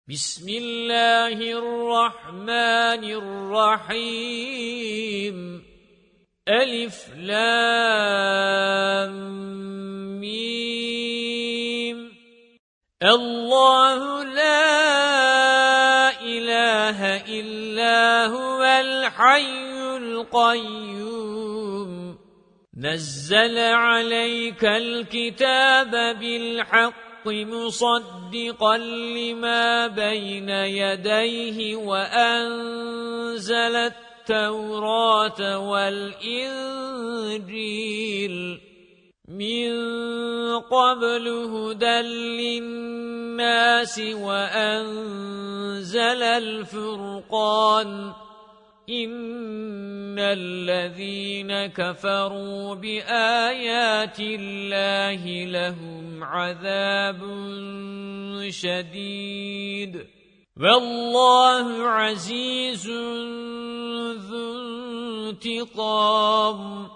بسم الله الرحمن الرحيم ألف لام ميم الله لا إله إلا هو الحي القيوم نزل عليك الكتاب بالحق مصدقا لما بين يديه وأنزل التوراة والإنجيل من قبل هدى للناس وأنزل الفرقان إن الذين كفروا بآيات الله لهم عذاب شديد والله عزيز ذو انتقام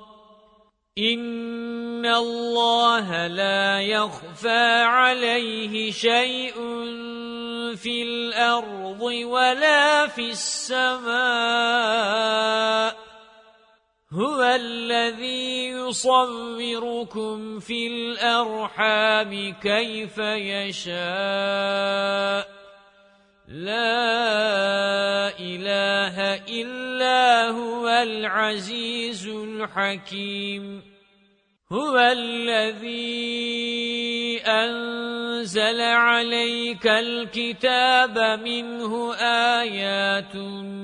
إن الله لا يخفى عليه شيء في الأرض ولا في السماء هو الذي يصوركم في الأرحام كيف يشاء لا إله إلا هو العزيز الحكيم هو الذي أنزل عليك الكتاب منه آيات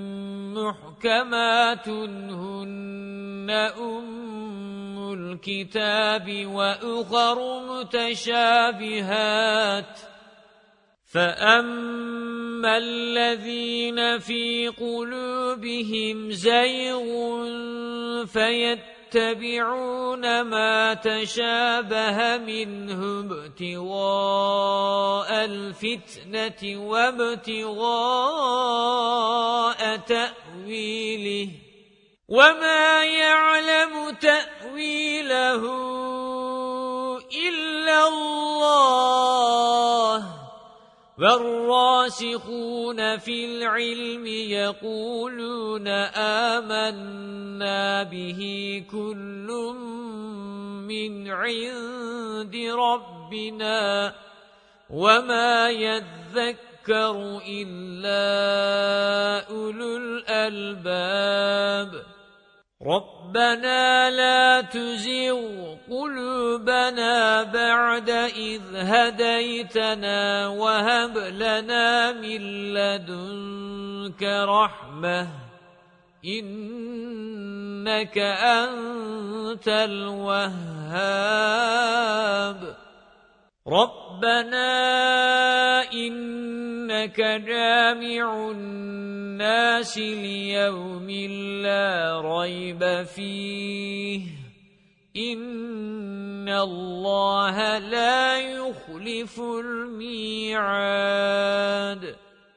محكمات هن أم الكتاب وأخر متشابهات فأما الذين في قلوبهم زيغ فيتبعون ما تشابه منه ابتغاء الفتنة وابتغاء تأويله وما يعلم تأويله إلا الله والراسخون في العلم يقولون آمنا به كل من عند ربنا وما يذكر إلا أولو الألباب ربنا لا تزغ قلوبنا بعد إذ هديتنا وهب لنا من لدنك رحمة إنك أنت الوهاب ربنا إنك جامع الناس ليوم لا ريب فيه إن الله لا يخلف الميعاد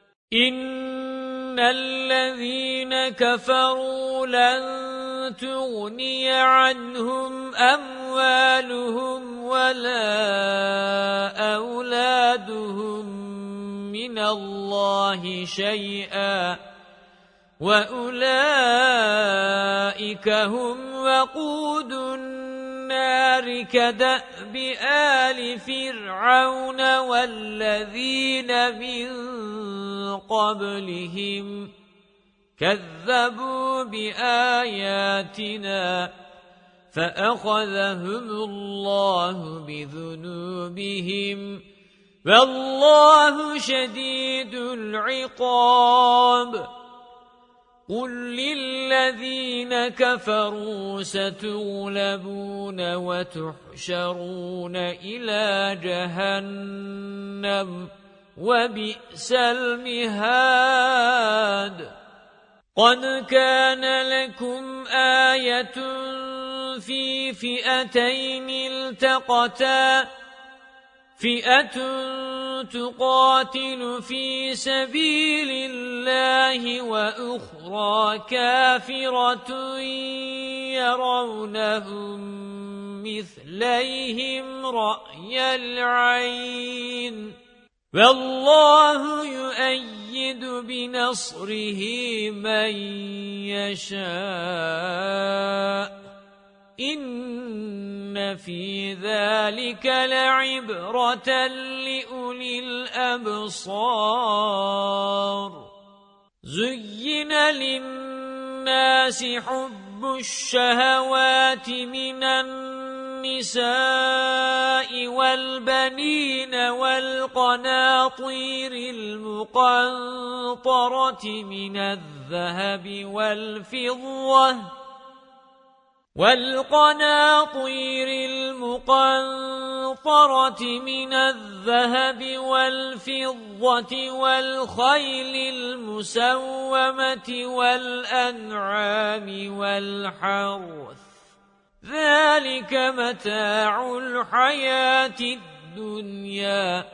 إن الذين كفروا لن تغني عنهم أموالهم ولا أولادهم من الله شيئا وأولئك هم وقود النار كدأب آل فرعون والذين من قبلهم كذبوا بآياتنا فأخذهم الله بذنوبهم والله شديد العقاب قل للذين كفروا ستغلبون وتحشرون إلى جهنم وبئس المهاد قد كان لكم آية في فئتين التقتا فئة تقاتل في سبيل الله وأخرى كافرة يرونهم مثليهم رأي العين والله يؤيد بنصره من يشاء إن في ذلك لعبرة لأولي الأبصار زين للناس حب الشهوات من النساء والبنين والقناطير المقنطرة من الذهب والفضة والخيل المسومة والأنعام والحرث ذلك متاع الحياة الدنيا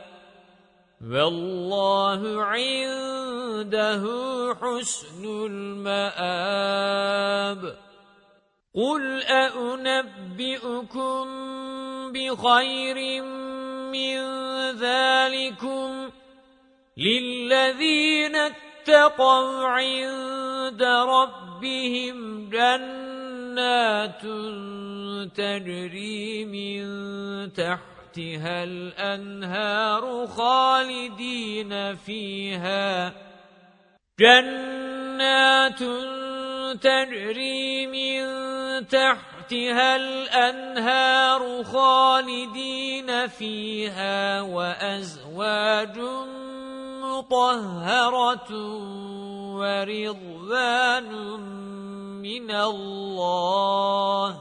والله عنده حسن المآب قل أنبئكم بخير من ذلكم للذين اتقوا عند ربهم جنات تجري من تحتها الأنهار خالدين فيها جنات تجري من تحتها الأنهار خالدين فيها وأزواج مطهرة ورضوان من الله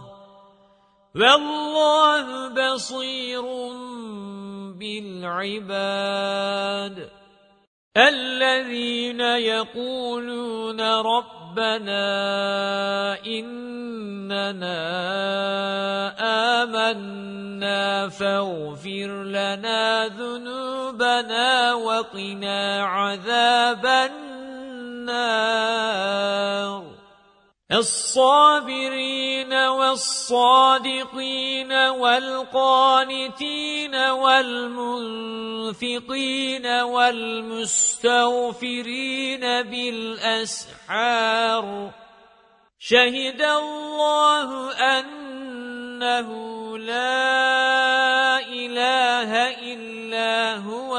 والله بصير بالعباد الذين يقولون ربنا إننا آمنا فاغفر لنا ذنوبنا وقنا عذاب النار الصابرين والصادقين والقانتين والمنفقين والمستغفرين بالأسحار شهد الله أنه لا إله إلا هو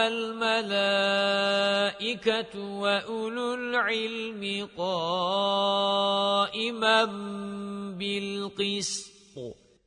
والملائكة وأولو العلم قائما بالقسط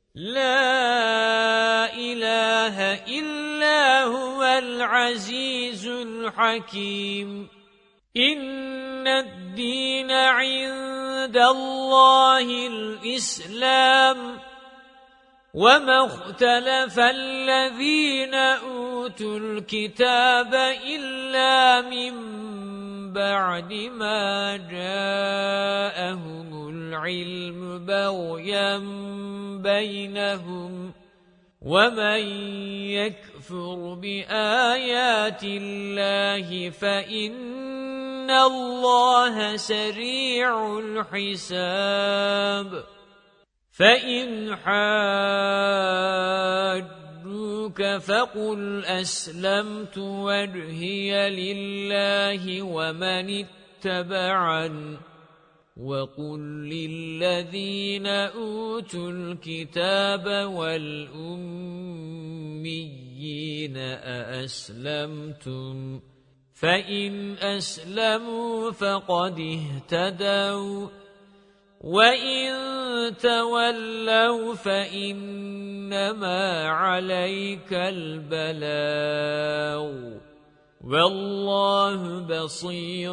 لا إله إلا هو العزيز الحكيم إن الدين عند الله الإسلام وما اختلف الذين أوتوا الكتاب إلا من بعد ما جاءهم العلم بغيا بينهم ومن يكفر بآيات الله فإن الله سريع الحساب فإن حاجوك فقل أسلمت وجهي لله ومن اتبعن وقل للذين أوتوا الكتاب والأميين أأسلمتم فإن أسلموا فقد اهتدوا وَإِن تَوَلَّوْا فَإِنَّمَا عَلَيْكَ الْبَلَاغُ وَاللَّهُ بَصِيرٌ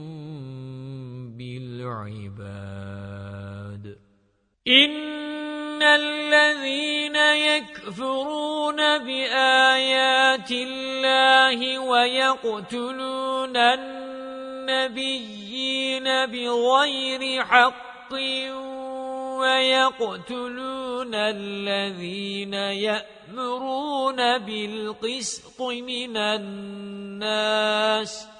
بِالْعِبَادِ إِنَّ الَّذِينَ يَكْفُرُونَ بِآيَاتِ اللَّهِ وَيَقْتُلُونَ النَّبِيِّينَ بِغَيْرِ حَقٍّ ويقتلون الذين يأمرون بالقسط من الناس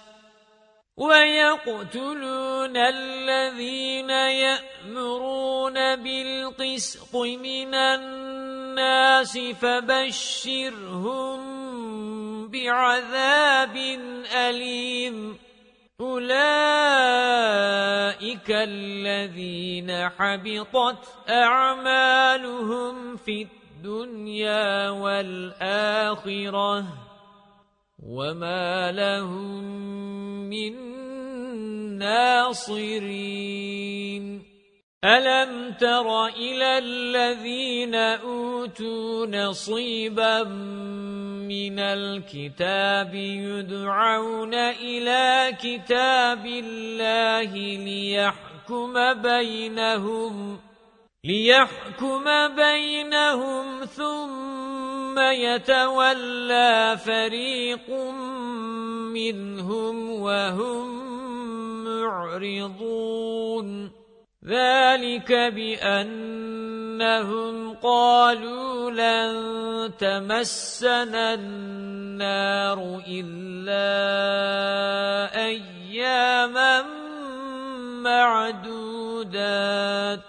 فبشرهم بعذاب أليم أولئك الذين حبطت أعمالهم في الدنيا والآخرة وما لهم من ناصرين ألم تر إلى الذين أوتوا نصيبا من الكتاب يدعون إلى كتاب الله ليحكم بينهم ثم يتولى فريق منهم وهم معرضون ذلك بأنهم قالوا لن تمسنا النار إلا أياما معدودات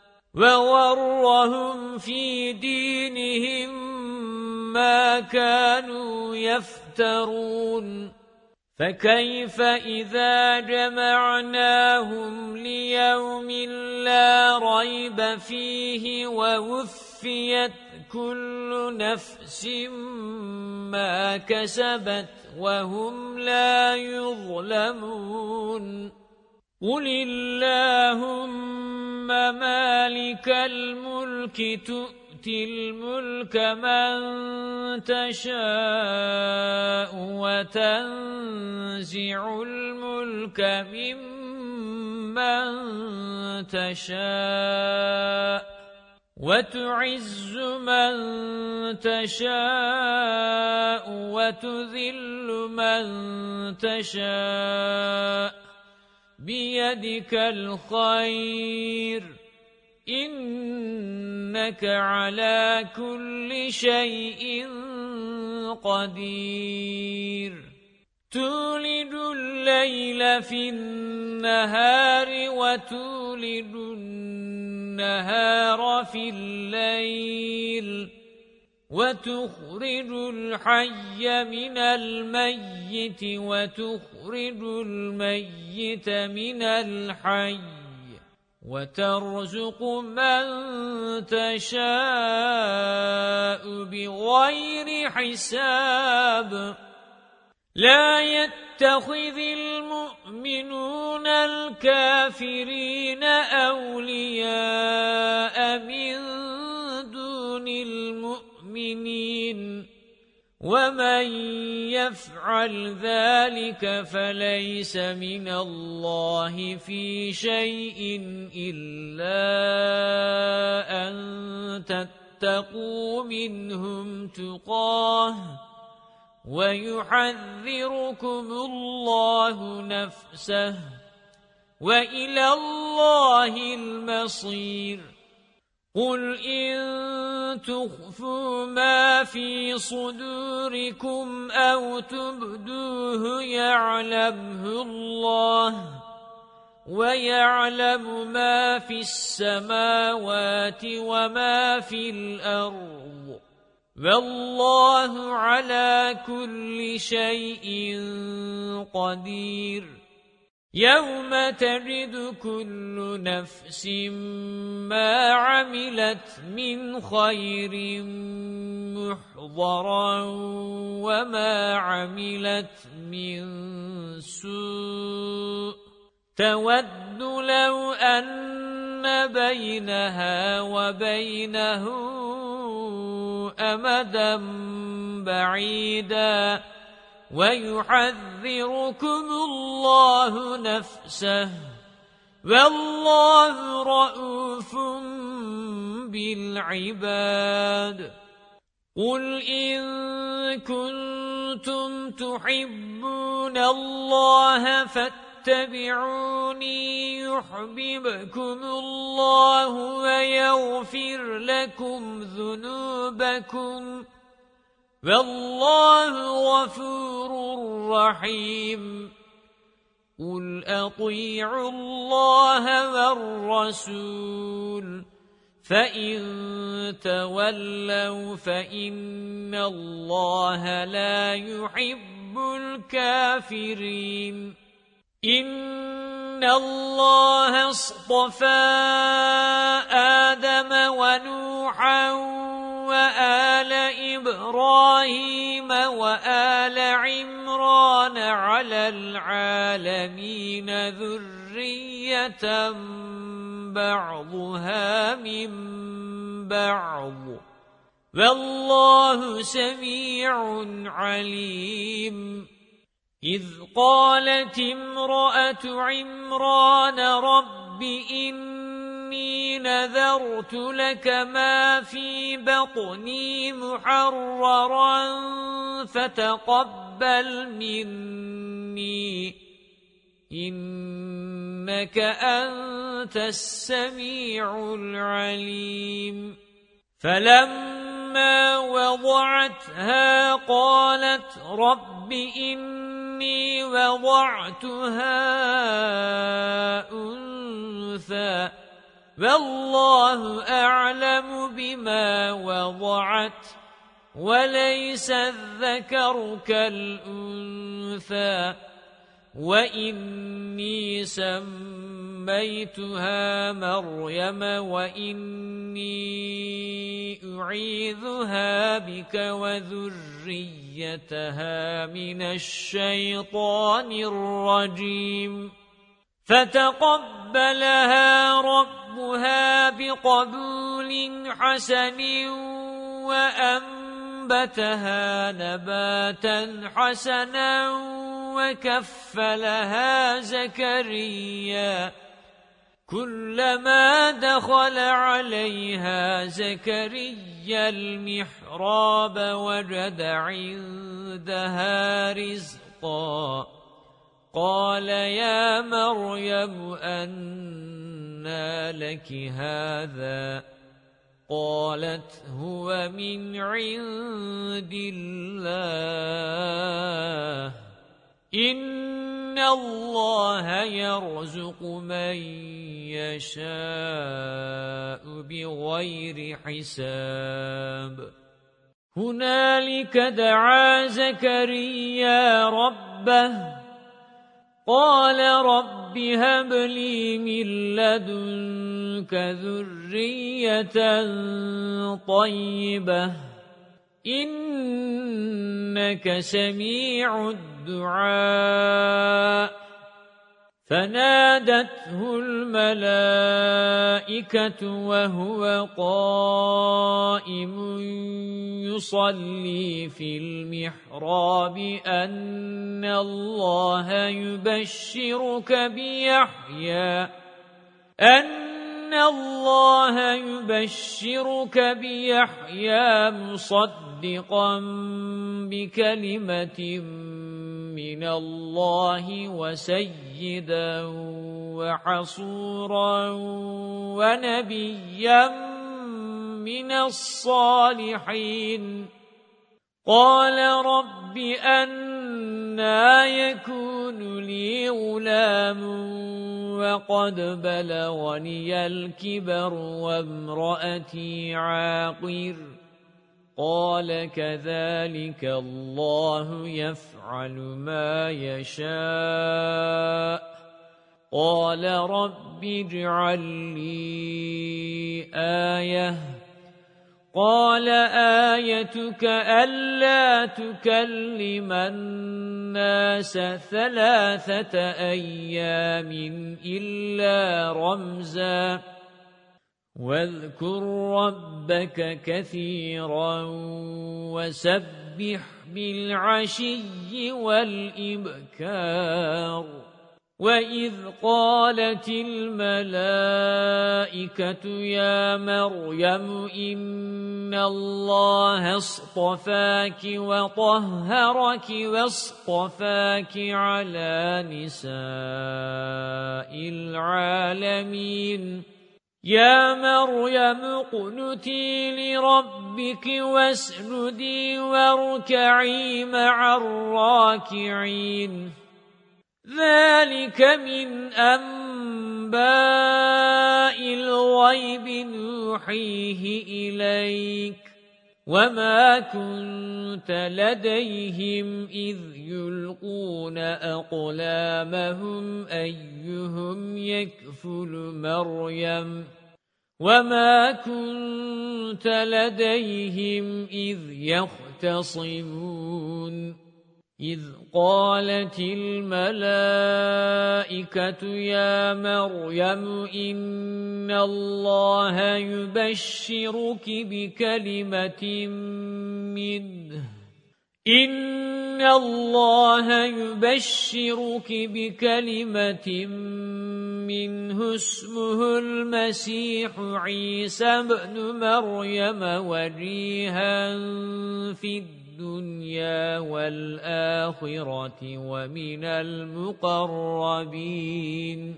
وغرهم في دينهم ما كانوا يفترون فكيف إذا جمعناهم ليوم لا ريب فيه ووفيت كل نفس ما كسبت وهم لا يظلمون قل اللهم مالك الملك تؤتي الملك من تشاء وتنزع الملك ممن تشاء وتعز من تشاء وتذل من تشاء بيدك الخير إنك على كل شيء قدير تولد الليل في النهار وتولد النهار في الليل وتخرج الحي من الميت وتخرج الميت من الحي وترزق من تشاء بغير حساب لا يتخذ المؤمنون الكافرين أولياء من دون المؤمنين ومن يفعل ذلك فليس من الله في شيء إلا أن تتقوا منهم تقاه ويحذركم الله نفسه وإلى الله المصير قل إن تخفوا ما في صدوركم أو تبدوه يعلمه الله ويعلم ما في السماوات وما في الأرض والله على كل شيء قدير يوم تجد كل نفس ما عملت من خير محضرا وما عملت من سوء تود لو أن بينها وبينه أمدا بعيدا ويحذركم الله نفسه والله رؤوف بالعباد قل إن كنتم تحبون الله فاتبعوني يحببكم الله ويغفر لكم ذنوبكم والله غفور رحيم قل أطيعوا الله والرسول فَإِن تَوَلَّوْا فَإِنَّ اللَّهَ لَا يُحِبُّ الْكَافِرِينَ إِنَّ اللَّهَ اصْطَفَى آدَمَ وَنُوحًا وَآلَ إِبْرَاهِيمَ وَآلَ عِمْرَانَ عَلَى الْعَالَمِينَ ذُرِّيَّةً بَعْضُهَا مِنْ بَعْضٍ وَاللَّهُ سَمِيعٌ عَلِيمٌ إِذْ قَالَتِ امْرَأَةُ عِمْرَانَ رَبِّ إِنِّي نَذَرْتُ لَكَ مَا فِي بَطْنِي مُحَرَّرًا فَتَقَبَّلْ مِنِّي إِنَّكَ أَنْتَ السَّمِيعُ الْعَلِيمُ فَلَمَّا وَضَعَتْهَا قَالَتْ رَبِّ إِنِّي وَضَعْتُهَا أُنْثَى وَاللَّهُ أَعْلَمُ بِمَا وَضَعَتْ وَلَيْسَ الذَّكَرُ كَالْأُنْثَى وَإِنِّي سَمَّيْتُهَا مَرْيَمَ وَإِنِّي أُعِيذُهَا بِكَ وَذُرِّيَّتَهَا مِنَ الشَّيْطَانِ الرَّجِيمِ فَتَقَبَّلَهَا رَبُّهَا بِقَبُولٍ حَسَنٍ وَأَنبَتَهَا نَبَاتًا حَسَنًا وَكَفَّلَهَا زَكَرِيَّا كُلَّمَا دَخَلَ عَلَيْهَا زَكَرِيَّا الْمِحْرَابَ وَجَدَ عِندَهَا رِزْقًا قَالَ يَا مَرْيَمُ أَنَّى لَكِ هَذَا قَالَتْ هُوَ مِنْ عِندِ اللَّهِ إِنَّ اللَّهَ يَرْزُقُ مَن يَشَاءُ بِغَيْرِ حِسَابٍ هُنَالِكَ دَعَا زَكَرِيَّا رَبَّهُ قَالَ رَبِّ هَبْ لِي مِن لَّدُنكَ ذُرِّيَّةً طَيِّبَةً إِنَّكَ سَمِيعُ الدُّعَاءِ فَنَادَتْهُ الْمَلَائِكَةُ وَهُوَ قَائِمٌ يُصَلِّي فِي الْمِحْرَابِ أَنَّ اللَّهَ يُبَشِّرُكَ بِيَحْيَى مُصَدِّقًا بِكَلِمَةٍ مِّنَ اللَّهِ وَسَيِّدًا وَحَصُورًا وَنَبِيًّا مِّنَ الصَّالِحِينَ قَالَ رَبِّ أَنَّىٰ يَكُونُ لِي غُلَامٌ وَقَدْ بَلَغَنِيَ الْكِبَرُ وَامْرَأَتِي عَاقِرٌ قَالَ كَذَلِكَ اللَّهُ يَفْعَلُ مَا يَشَاءُ قَالَ رَبِّ اجْعَل لِّي آيَةً قَالَ آيَتُكَ أَلَّا تُكَلِّمَ النَّاسَ 3 أيام إِلَّا رَمْزًا وَاذْكُر رَّبَّكَ كَثِيرًا وَسَبِّحْ بِالْعَشِيِّ وَالْإِبْكَارِ وَإِذْ قَالَتِ الْمَلَائِكَةُ يَا مَرْيَمُ إِنَّ اللَّهَ اصْطَفَاكِ وَطَهَّرَكِ وَاصْطَفَاكِ عَلَى نِسَاءِ الْعَالَمِينَ يَا مَرْيَمُ اقْنُتِي لِرَبِّكِ وَاسْجُدِي وَارْكَعِي مَعَ الرَّاكِعِينَ ذَلِكَ مِنْ أَنْبَاءِ أنباء الغيب نوحيه إليك وما كنت لديهم إذ يلقون أقلامهم أيهم يكفل مريم وما كنت لديهم إذ يختصمون إذ قالت الملائكة يا مريم إن الله يبشرك بكلمة منه اسمه المسيح عيسى ابن مريم وجيها في الدنيا والآخرة ومن المقربين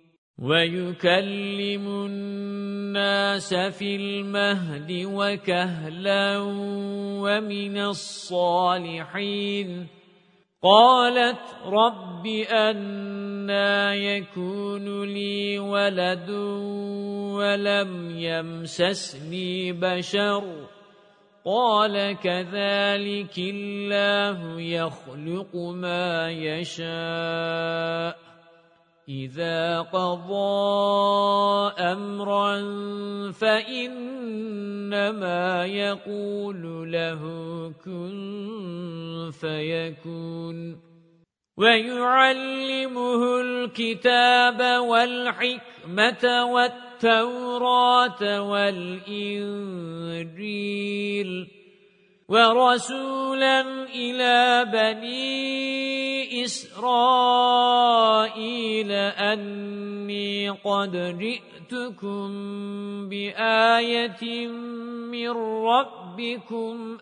ويكلم الناس في المهد وكهلا ومن الصالحين قالت رب أنى يكون لي ولد ولم يمسسني بشر قال كذلك الله يخلق ما يشاء إذا قضى أمرا فإنما يقول له كن فيكون ويعلمه الكتاب والحكمة والتوراة والإنجيل ورسولا إلى بني إسرائيل أني قد جئتكم بآية من ربكم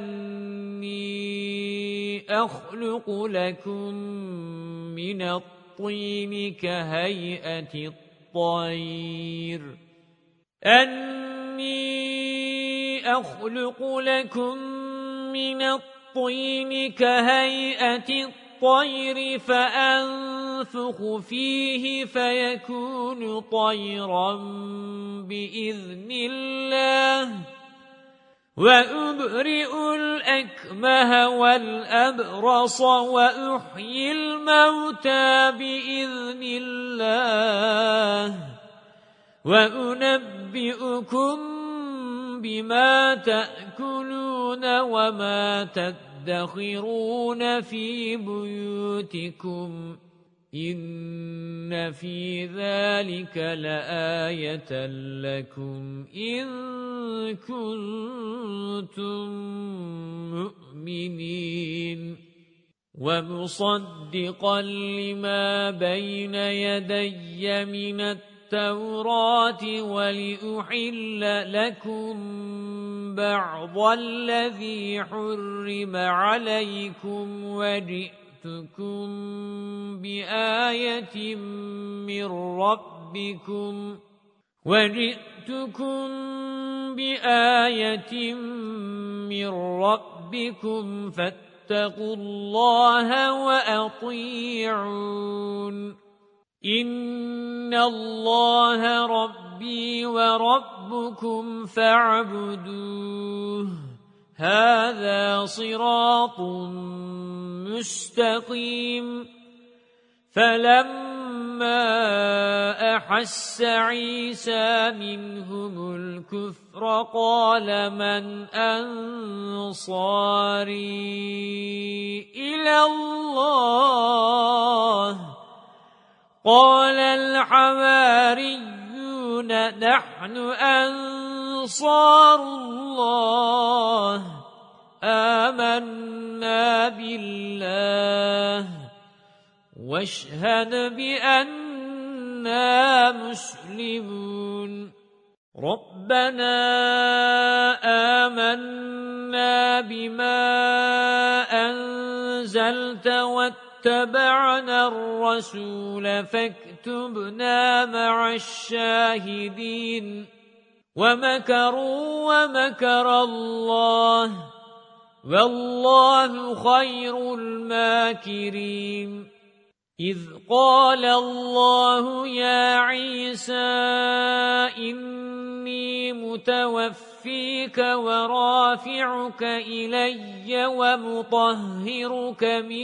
أني أخلق لكم من الطين كهيئة الطير فأنفخ فيه فيكون طيرا بإذن الله وأبرئ الأكمه والأبرص وأحيي الموتى بإذن الله وأنبئكم بما تأكلون وما تدخرون في بيوتكم إن في ذلك لآية لكم إن كنتم مؤمنين ومصدقا لما بين يدي من التوراة ولأحل لكم بعض الذي حرم عليكم وجئتكم بآية من ربكم فاتقوا الله وأطيعون إن الله ربي وربكم فاعبدوه هذا صراط مستقيم فلما أحس عيسى منهم الكفر قال من أنصاري إلى الله قال الحواريون نحن أنصار الله آمنا بالله واشهد بأننا مسلمون ربنا آمنا بما أنزلت واتبعنا الرسول فاكتبنا مع الشاهدين ومكروا ومكر الله والله خير الماكرين إذ قال الله يا عيسى إني متوفيك ورافعك إلي ومطهرك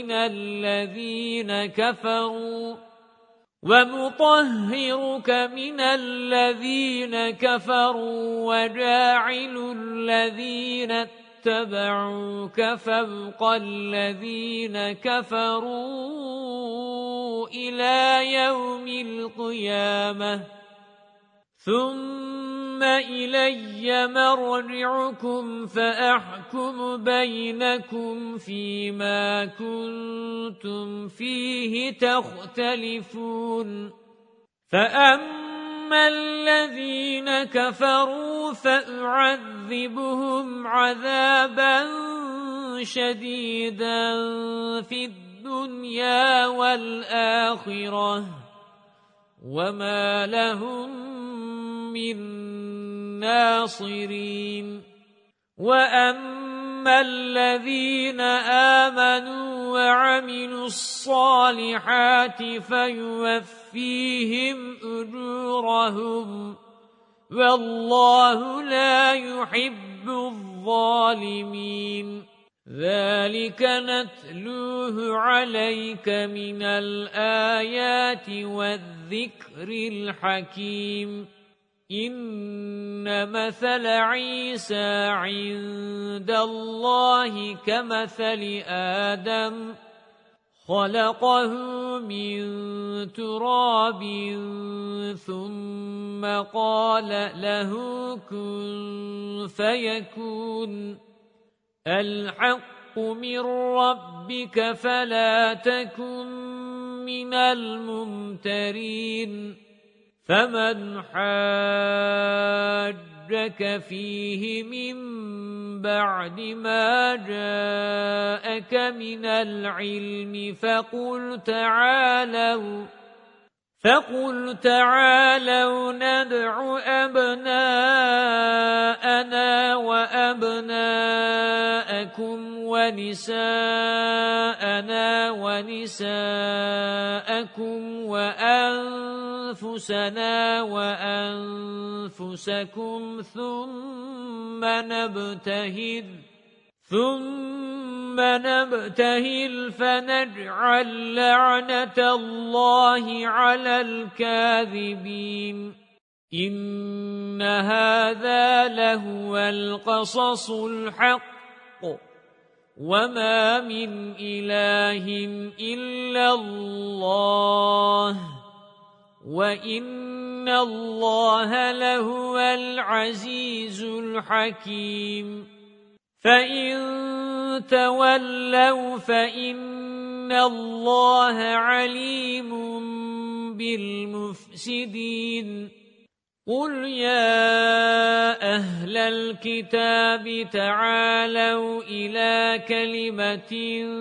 من الذين كفروا وجاعل الذين اتبعوك فوق الذين كفروا إلى يوم القيامة ثم إلي مرجعكم فأحكم بينكم فيما كنتم فيه تختلفون فأما الذين كفروا فأعذبهم عذابا شديدا في الدنيا والآخرة وما لهم من ناصرين وأما الذين آمنوا وعملوا الصالحات فيوفيهم أجورهم والله لا يحب الظالمين ذلك نتلوه عليك من الآيات والذكر الحكيم إن مثل عيسى عند الله كمثل آدم خلقه من تراب ثم قال له كن فيكون الحق من ربك فلا تكن من الممترين فمن حاجك فيه من بعد ما جاءك من العلم فقل تعالوا ندع أبناءنا وأبناءكم ونساءنا ونساءكم وأنفسنا وأنفسكم ثم نبتهل فنجعل لعنة الله على الكاذبين إن هذا لهو القصص الحق وما من إله إلا الله وإن الله لهو العزيز الحكيم فإن تولوا فإن الله عليم بالمفسدين قل يا أهل الكتاب تعالوا إلى كلمة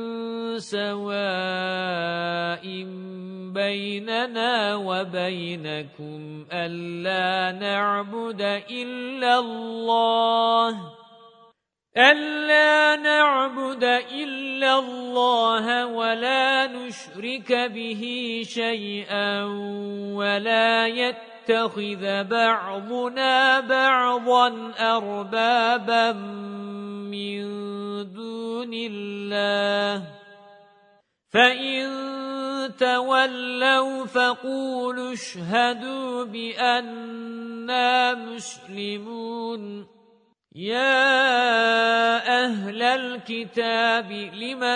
سواء بيننا وبينكم ألا نعبد إلا الله ولا نشرك به شيئا ولا يتخذ بعضنا بعضا أربابا من دون الله فإن تولوا فقولوا اشهدوا بأننا مسلمون يا أهل الكتاب لم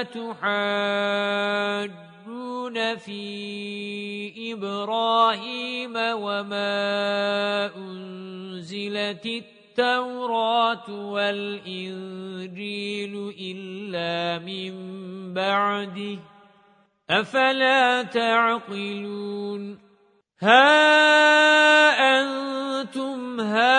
تحاجون في إبراهيم وما أنزلت التوراة والإنجيل إلا من بعده أفلا تعقلون ها أنتم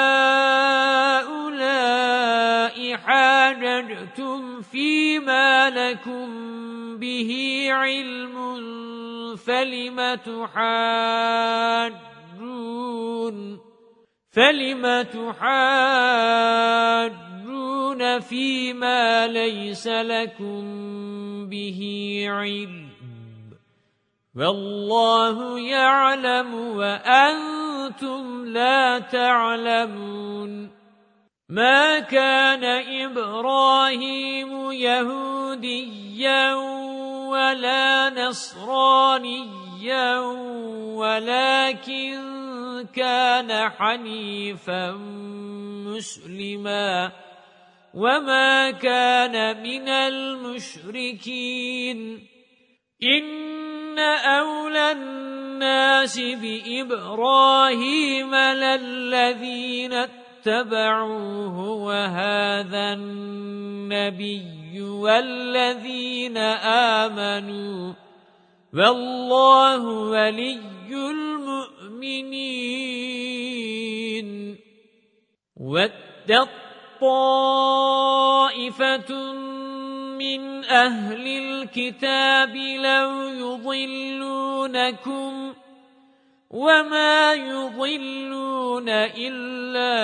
هؤلاء حاججتم فيما لكم به علم فلم تحاجون فيما ليس لكم به علم والله يعلم وأنتم لا تعلمون ما كان إبراهيم يهوديا ولا نصرانيا ولكن كان حنيفا مسلما وما كان من المشركين إن أولى الناس بإبراهيم للذين اتبعوه وهذا النبي والذين آمنوا والله ولي المؤمنين ودت طائفة من أهل الكتاب لو يضلونكم وما يضلون إلا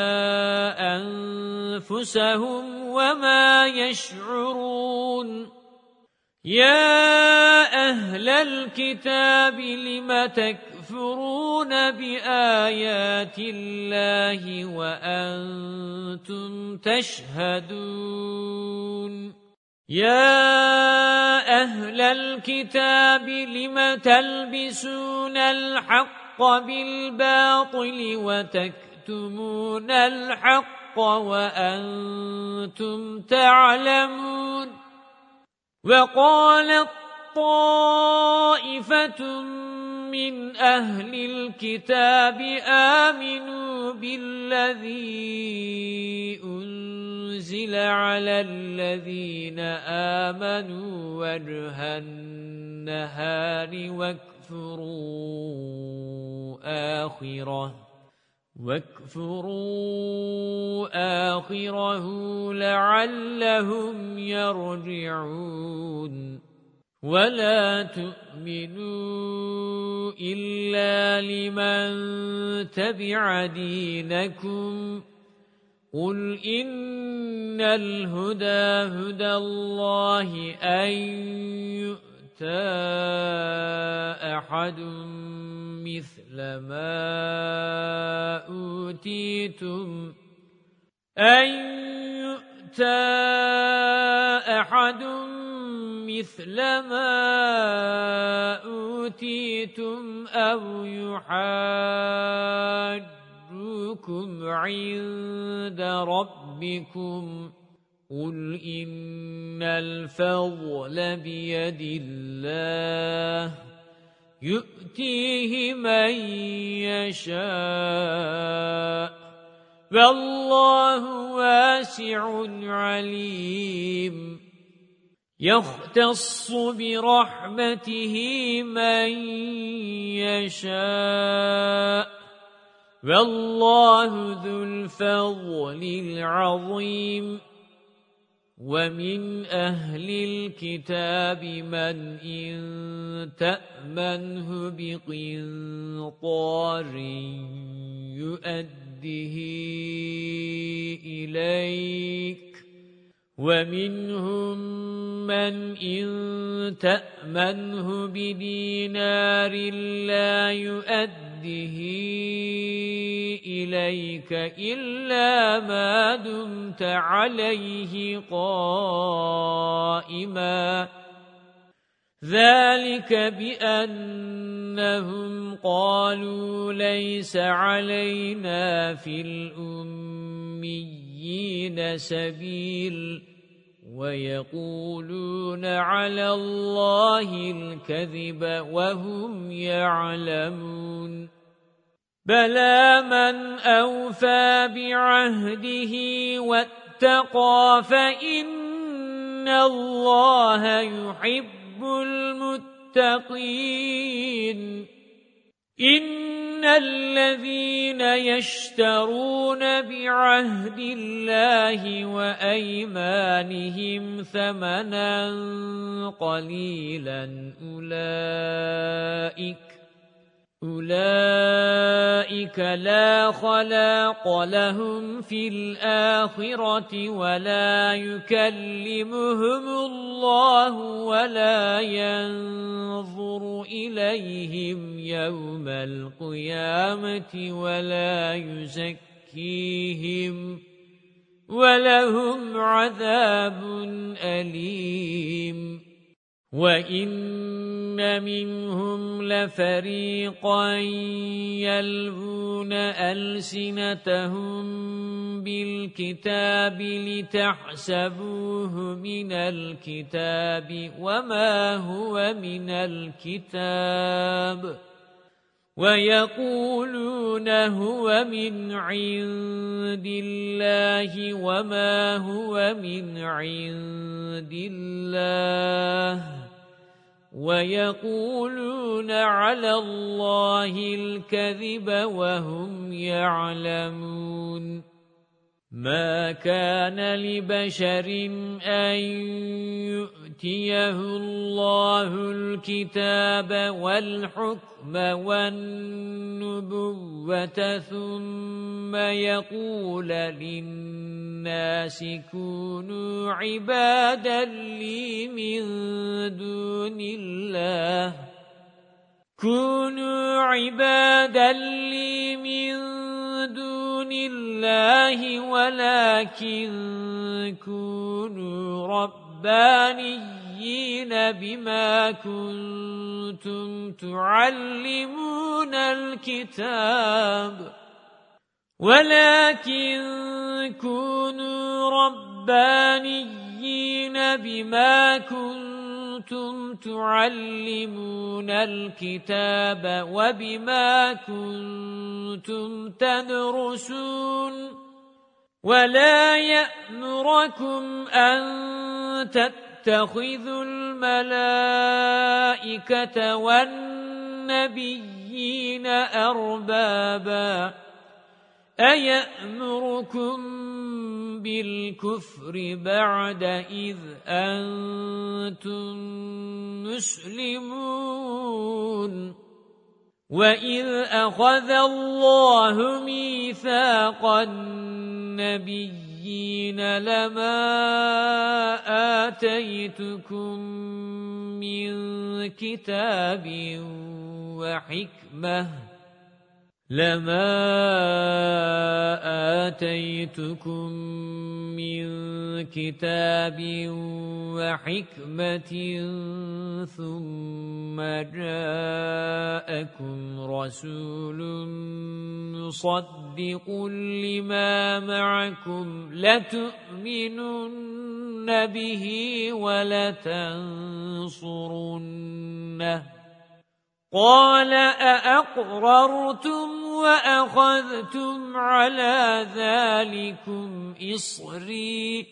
أنفسهم وما يشعرون يا أهل الكتاب لم تكفرون بآيات الله وأنتم تشهدون يا أهل الكتاب لم تلبسون الحق بالباطل وتكتمون الحق وأنتم تعلمون وقالت طائفة من أهل الكتاب آمنوا بالذي أنزل على الذين آمنوا وجه النهار واكفروا آخره لعلهم يرجعون ولا تؤمنوا إلا لمن تبع دينكم قل إن الهدى هدى الله أن يؤتى أحد مثل ما أوتيتم أو يحاجوكم عند ربكم قل إن الفضل بيد الله يؤتيه من يشاء والله واسع عليم يختص برحمته من يشاء والله ذو الفضل العظيم ومن أهل الكتاب من إن تأمنه بقنطار يؤده إليك ومنهم من إن تأمنه بدينار لا يؤده إليك إلا ما دمت عليه قائما ذلك بأنهم قالوا ليس علينا في الأميين سبيل ويقولون على الله الكذب وهم يعلمون بلى من أوفى بعهده واتقى فإن الله يحب المتقين إن الذين يشترون بعهد الله وأيمانهم ثمنا قليلا أولئك لا خلاق لهم في الآخرة ولا يكلمهم الله ولا ينظر إليهم يوم القيامة ولا يزكيهم ولهم عذاب أليم وَإِنَّ مِنْهُمْ لَفَرِيقًا يَلْوُونَ أَلْسِنَتَهُم بِالْكِتَابِ لِتَحْسَبُوهُ مِنَ الْكِتَابِ وَمَا هُوَ مِنَ الْكِتَابِ وَيَقُولُونَ هُوَ مِنْ عِندِ اللَّهِ وَمَا هُوَ مِنْ عِندِ اللَّهِ وَيَقُولُونَ عَلَى اللَّهِ الْكَذِبَ وَهُمْ يَعْلَمُونَ مَا كَانَ لِبَشَرٍ أَن يُؤْتِيَهُ اللَّهُ الْكِتَابَ وَالْحُكْمَ وَالنُّبُوَّةَ ثُمَّ يَقُولَ لِلنَّاسِ كُونُوا عِبَادًا لِّي مِن دُونِ اللَّهِ ولكن كونوا ربانيين بما كنتم تعلمون الكتاب وبما كنتم تدرسون ولا يأمركم أن تتخذوا الملائكة والنبيين أربابا أَيَأْمُرُكُم بِالْكُفْرِ بَعْدَ إِذْ أَنْتُمْ مُسْلِمُونَ وَإِذْ أَخَذَ اللَّهُ مِيثَاقَ النَّبِيِّينَ لَمَا آتَيْتُكُم مِّن كِتَابٍ وَحِكْمَةٍ ثُمَّ جَاءَكُمْ رَسُولٌ مُصَدِّقٌ لِمَا مَعَكُمْ لَتُؤْمِنُنَّ بِهِ وَلَتَنصُرُنَّهُ قَالَ أَأَقْرَرْتُمْ وَأَخَذْتُمْ عَلَى ذَلِكُمْ إِصْرِي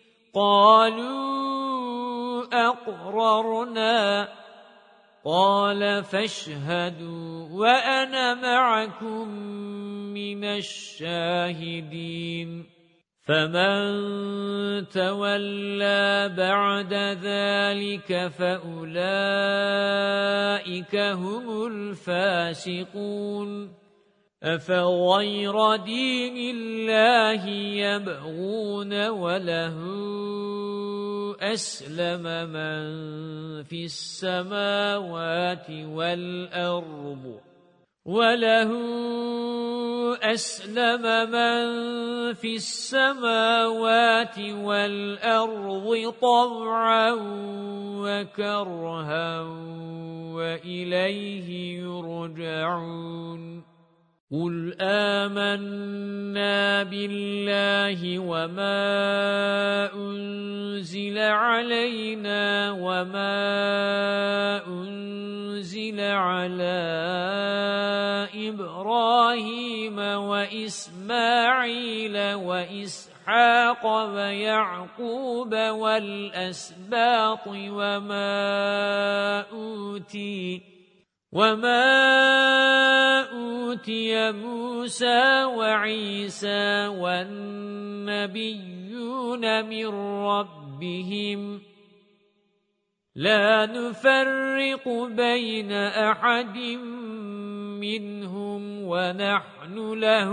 قَالُوا أَقْرَرْنَا قَالَ فَاشْهَدُوا وَأَنَا مَعَكُمْ مِنَ الشَّاهِدِينَ فَمَن تَوَلَّى بَعْدَ ذَلِكَ فَأُولَئِكَ هُمُ الْفَاسِقُونَ أَفَغَيْرَ دِينِ اللَّهِ يَبْغُونَ وَلَهُ أَسْلَمَ مَن فِي السَّمَاوَاتِ وَالْأَرْضِ طَوْعًا وَكَرْهًا وَإِلَيْهِ يُرْجَعُونَ قُلْ آمَنَّا بِاللَّهِ وَمَا أُنْزِلَ عَلَيْنَا وَمَا أُنْزِلَ عَلَى إِبْرَاهِيمَ وَإِسْمَاعِيلَ وَإِسْحَاقَ وَيَعْقُوبَ وَالْأَسْبَاطِ وَمَا أُوتِيَ مُوسَى وَعِيسَى وَالنَّبِيُّونَ مِنْ رَبِّهِمْ لَا نُفَرِّقُ بَيْنَ أَحَدٍ منهم ونحن له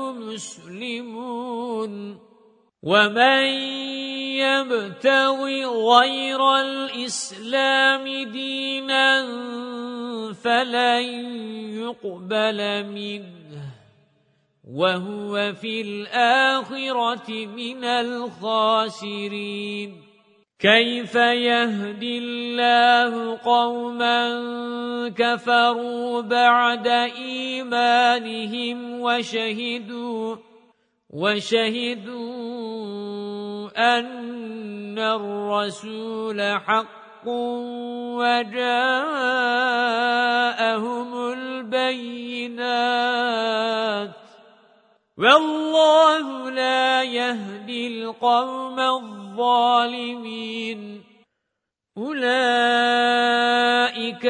مسلمون ومن يبتغ غير الإسلام دينا فلن يقبل منه وهو في الآخرة من الخاسرين كيف يهدي الله قوما كفروا بعد إيمانهم وشهدوا أن الرسول حق وجاءهم البينات والله لا يهدي القوم الظالمين أولئك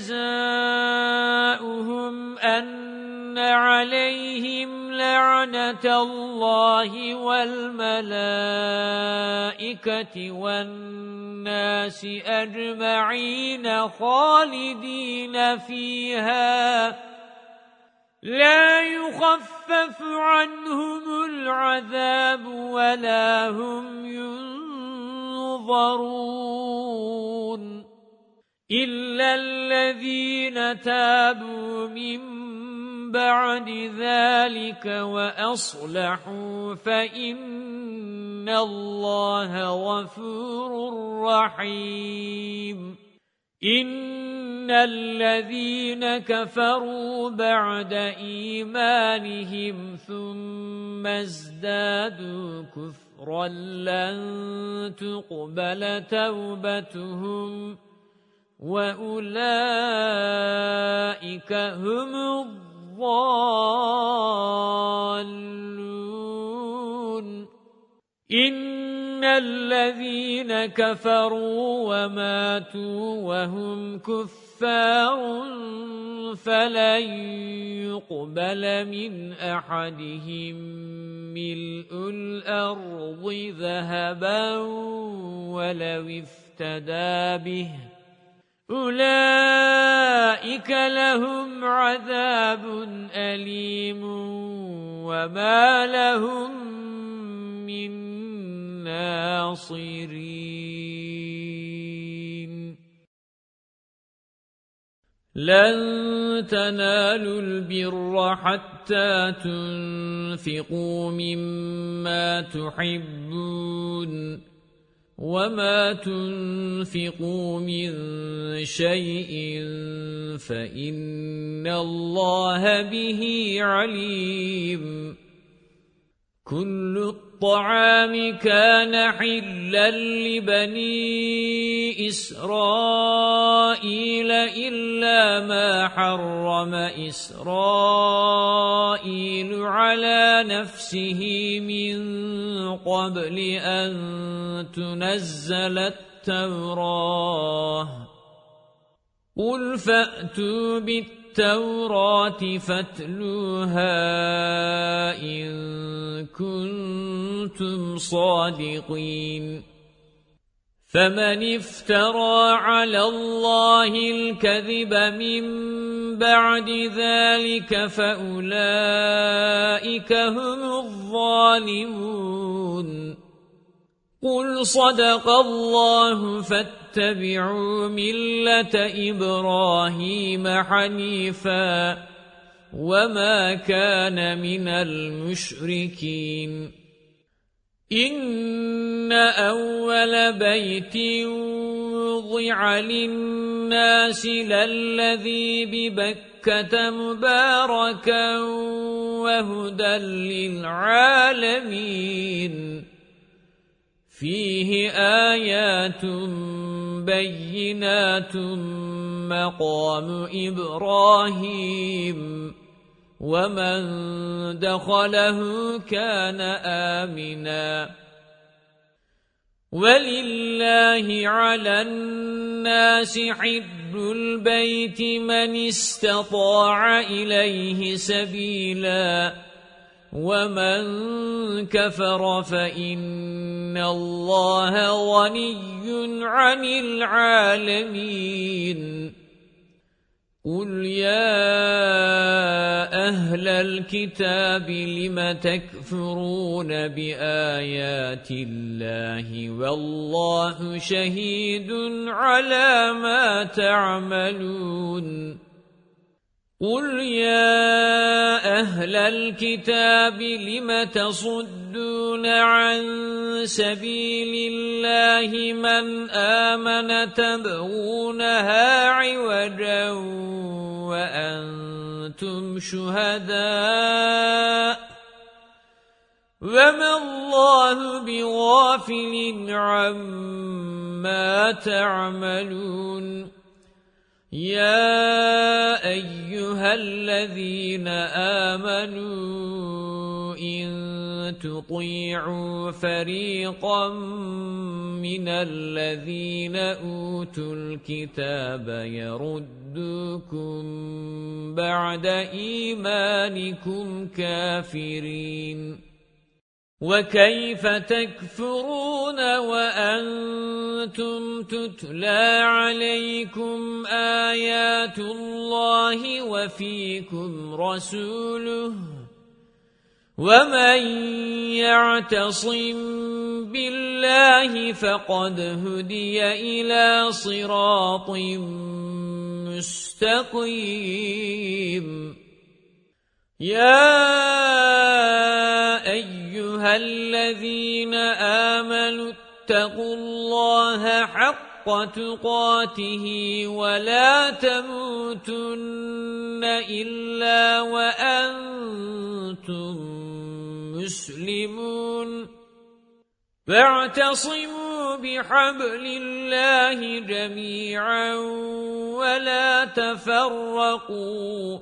جزاؤهم أن عليهم لعنة الله والملائكة والناس أجمعين خالدين فيها لا يخفف عنهم العذاب ولا هم ينظرون إلا الذين تابوا من بعد ذلك وأصلحوا فإن الله غفور رحيم إن الذين كفروا بعد إيمانهم ثم ازدادوا كفرا لن تقبل توبتهم وأولئك هم الضالون إن الذين كفروا وماتوا وهم كفار فلن يقبل من أحدهم ملء الأرض ذهبا ولو افتدى به أولئك لهم عذاب أليم وما لهم من ناصرين لن تنالوا البر حتى تنفقوا مما تحبون وما تنفقوا من شيء فإن الله به عليم كل الطعام كان حلا لبني إسرائيل إلا ما حرم إسرائيل على نفسه من قبل أن تنزل التوراة قل فأتوا بالتوراة فاتلوها إن كنتم صادقين فمن افترى على الله الكذب من بعد ذلك فأولئك هم الظالمون قل صدق الله فاتبعوا ملة إبراهيم حنيفا وما كان من المشركين إن أول بيت وضع للناس للذي ببكة مباركا وهدى للعالمين فيه آيات بينات مقام إبراهيم ومن دخله كان آمنا ولله على الناس حج البيت من استطاع إليه سبيلا ومن كفر فإن الله غني عن العالمين قل يا أهل الكتاب لم تكفرون بآيات الله والله شهيد على ما تعملون قل يا أهل الكتاب لم تصدون عن سبيل الله من آمن تبغونها عوجا وأنتم شهداء وما الله بغافل عما تعملون يا أيها الذين آمنوا إن تطيعوا فريقا من الذين أوتوا الكتاب يردوكم بعد إيمانكم كافرين وكيف تكفرون وأنتم تتلى عليكم آيات الله وفيكم رسوله ومن يعتصم بالله فقد هدي إلى صراط مستقيم يا أيها الذين آمنوا اتقوا الله حق تقاته ولا تموتن إلا وأنتم مسلمون فاعتصموا بحبل الله جميعا ولا تفرقوا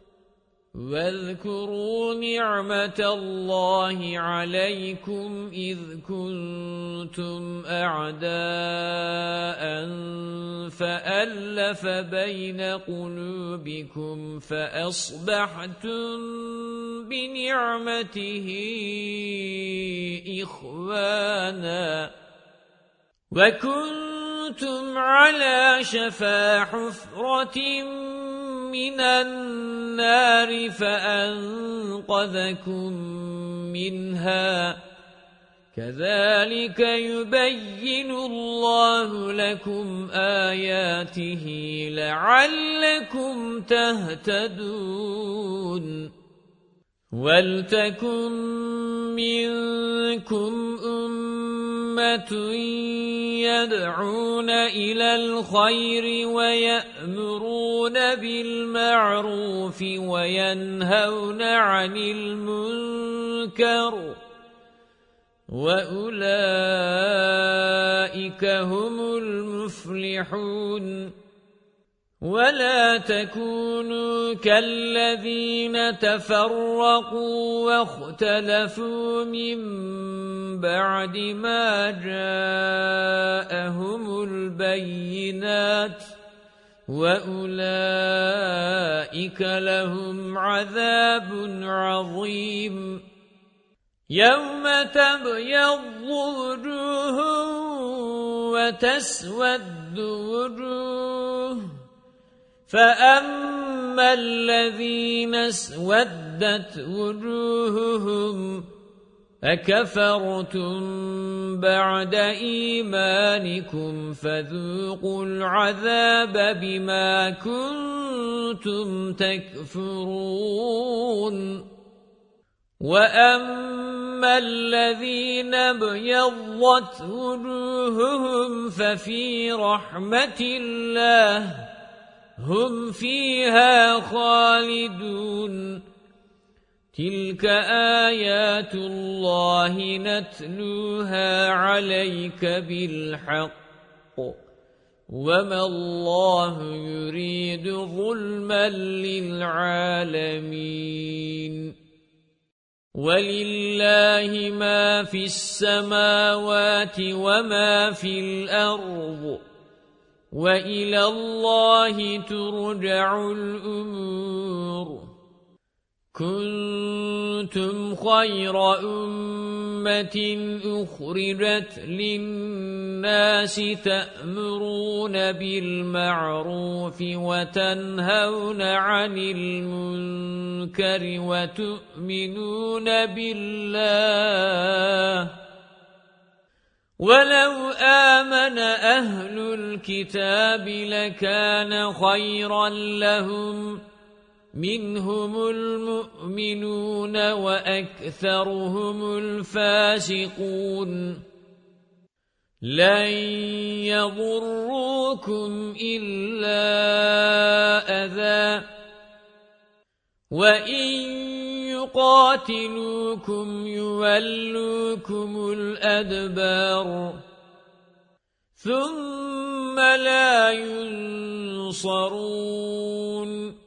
واذكروا نعمة الله عليكم إذ كنتم أعداء فألف بين قلوبكم فأصبحتم بنعمته إخوانا وكنتم على شفا حفرة من النار فأنقذكم منها كذلك يبين الله لكم آياته لعلكم تهتدون وَلْتَكُنْ مِنْكُمْ أُمَّةٌ يَدْعُونَ إِلَى الْخَيْرِ وَيَأْمُرُونَ بِالْمَعْرُوفِ وَيَنْهَوْنَ عَنِ الْمُنْكَرِ وَأُولَئِكَ هُمُ الْمُفْلِحُونَ وَلَا تَكُونُوا كَالَّذِينَ تَفَرَّقُوا وَاخْتَلَفُوا مِنْ بَعْدِ مَا جَاءَهُمُ الْبَيِّنَاتُ وَأُولَئِكَ لَهُمْ عَذَابٌ عَظِيمٌ يَوْمَ تَبْيَضُّ وُجُوهٌ وَتَسْوَدُّ وُجُوهٌ فَأَمَّا الَّذِينَ اسْوَدَّتْ وُجُوهُهُمْ أَكَفَرْتُمْ بَعْدَ إِيمَانِكُمْ فَذُوقُوا الْعَذَابَ بِمَا كُنتُمْ تَكْفُرُونَ وَأَمَّا الَّذِينَ ابْيَضَّتْ وُجُوهُهُمْ فَفِي رَحْمَةِ اللَّهِ هُمْ فِيهَا خَالِدُونَ تِلْكَ آيَاتُ اللَّهِ نَتْلُوهَا عَلَيْكَ بِالْحَقِّ وَمَا اللَّهُ يُرِيدُ ظُلْمًا لِلْعَالَمِينَ وَلِلَّهِ مَا فِي السَّمَاوَاتِ وَمَا فِي الْأَرْضِ وَإِلَى اللَّهِ تُرْجَعُ الْأُمُورُ كنتم خير أمة أخرجت للناس تأمرون بالمعروف وتنهون عن المنكر وتؤمنون بالله ولو آمن أهل الكتاب لكان خيرا لهم منهم المؤمنون وأكثرهم الفاسقون لن يضروكم إلا أذى وإن يقاتلوكم يولوكم الأدبار ثم لا ينصرون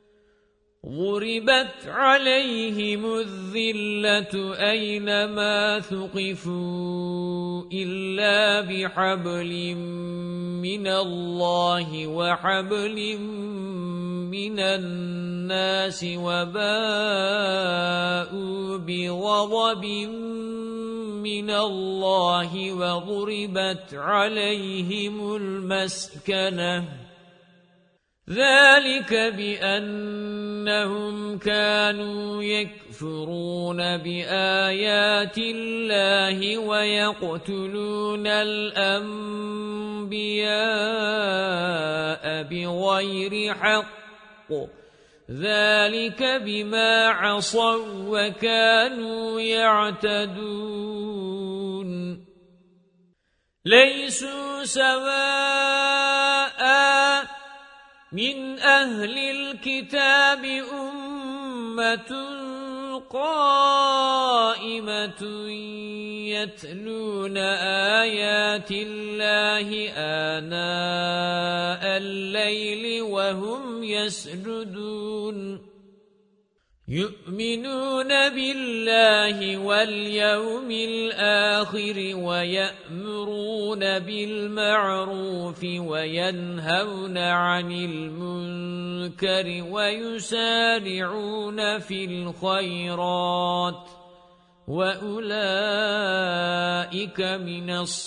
ضربت عليهم الذلة أينما ثقفوا إلا بحبل من الله وحبل من الناس وباءوا بغضب من الله وضربت عليهم المسكنة ذلك بأنهم كانوا يكفرون بآيات الله ويقتلون الأنبياء بغير حق ذلك بما عصوا وكانوا يعتدون ليسوا سواء من أهل الكتاب أمة قائمة يتلون آيات الله آناء الليل وهم يسجدون يؤمنون بالله واليوم الآخر ويأمرون بالمعروف وينهون عن المنكر ويسارعون في الخيرات وأولئك من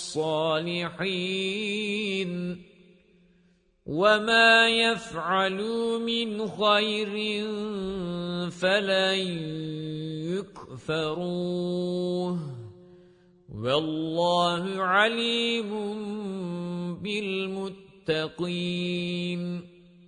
الصالحين وما يفعلوا من خير فلن يكفروه والله عليم بالمتقين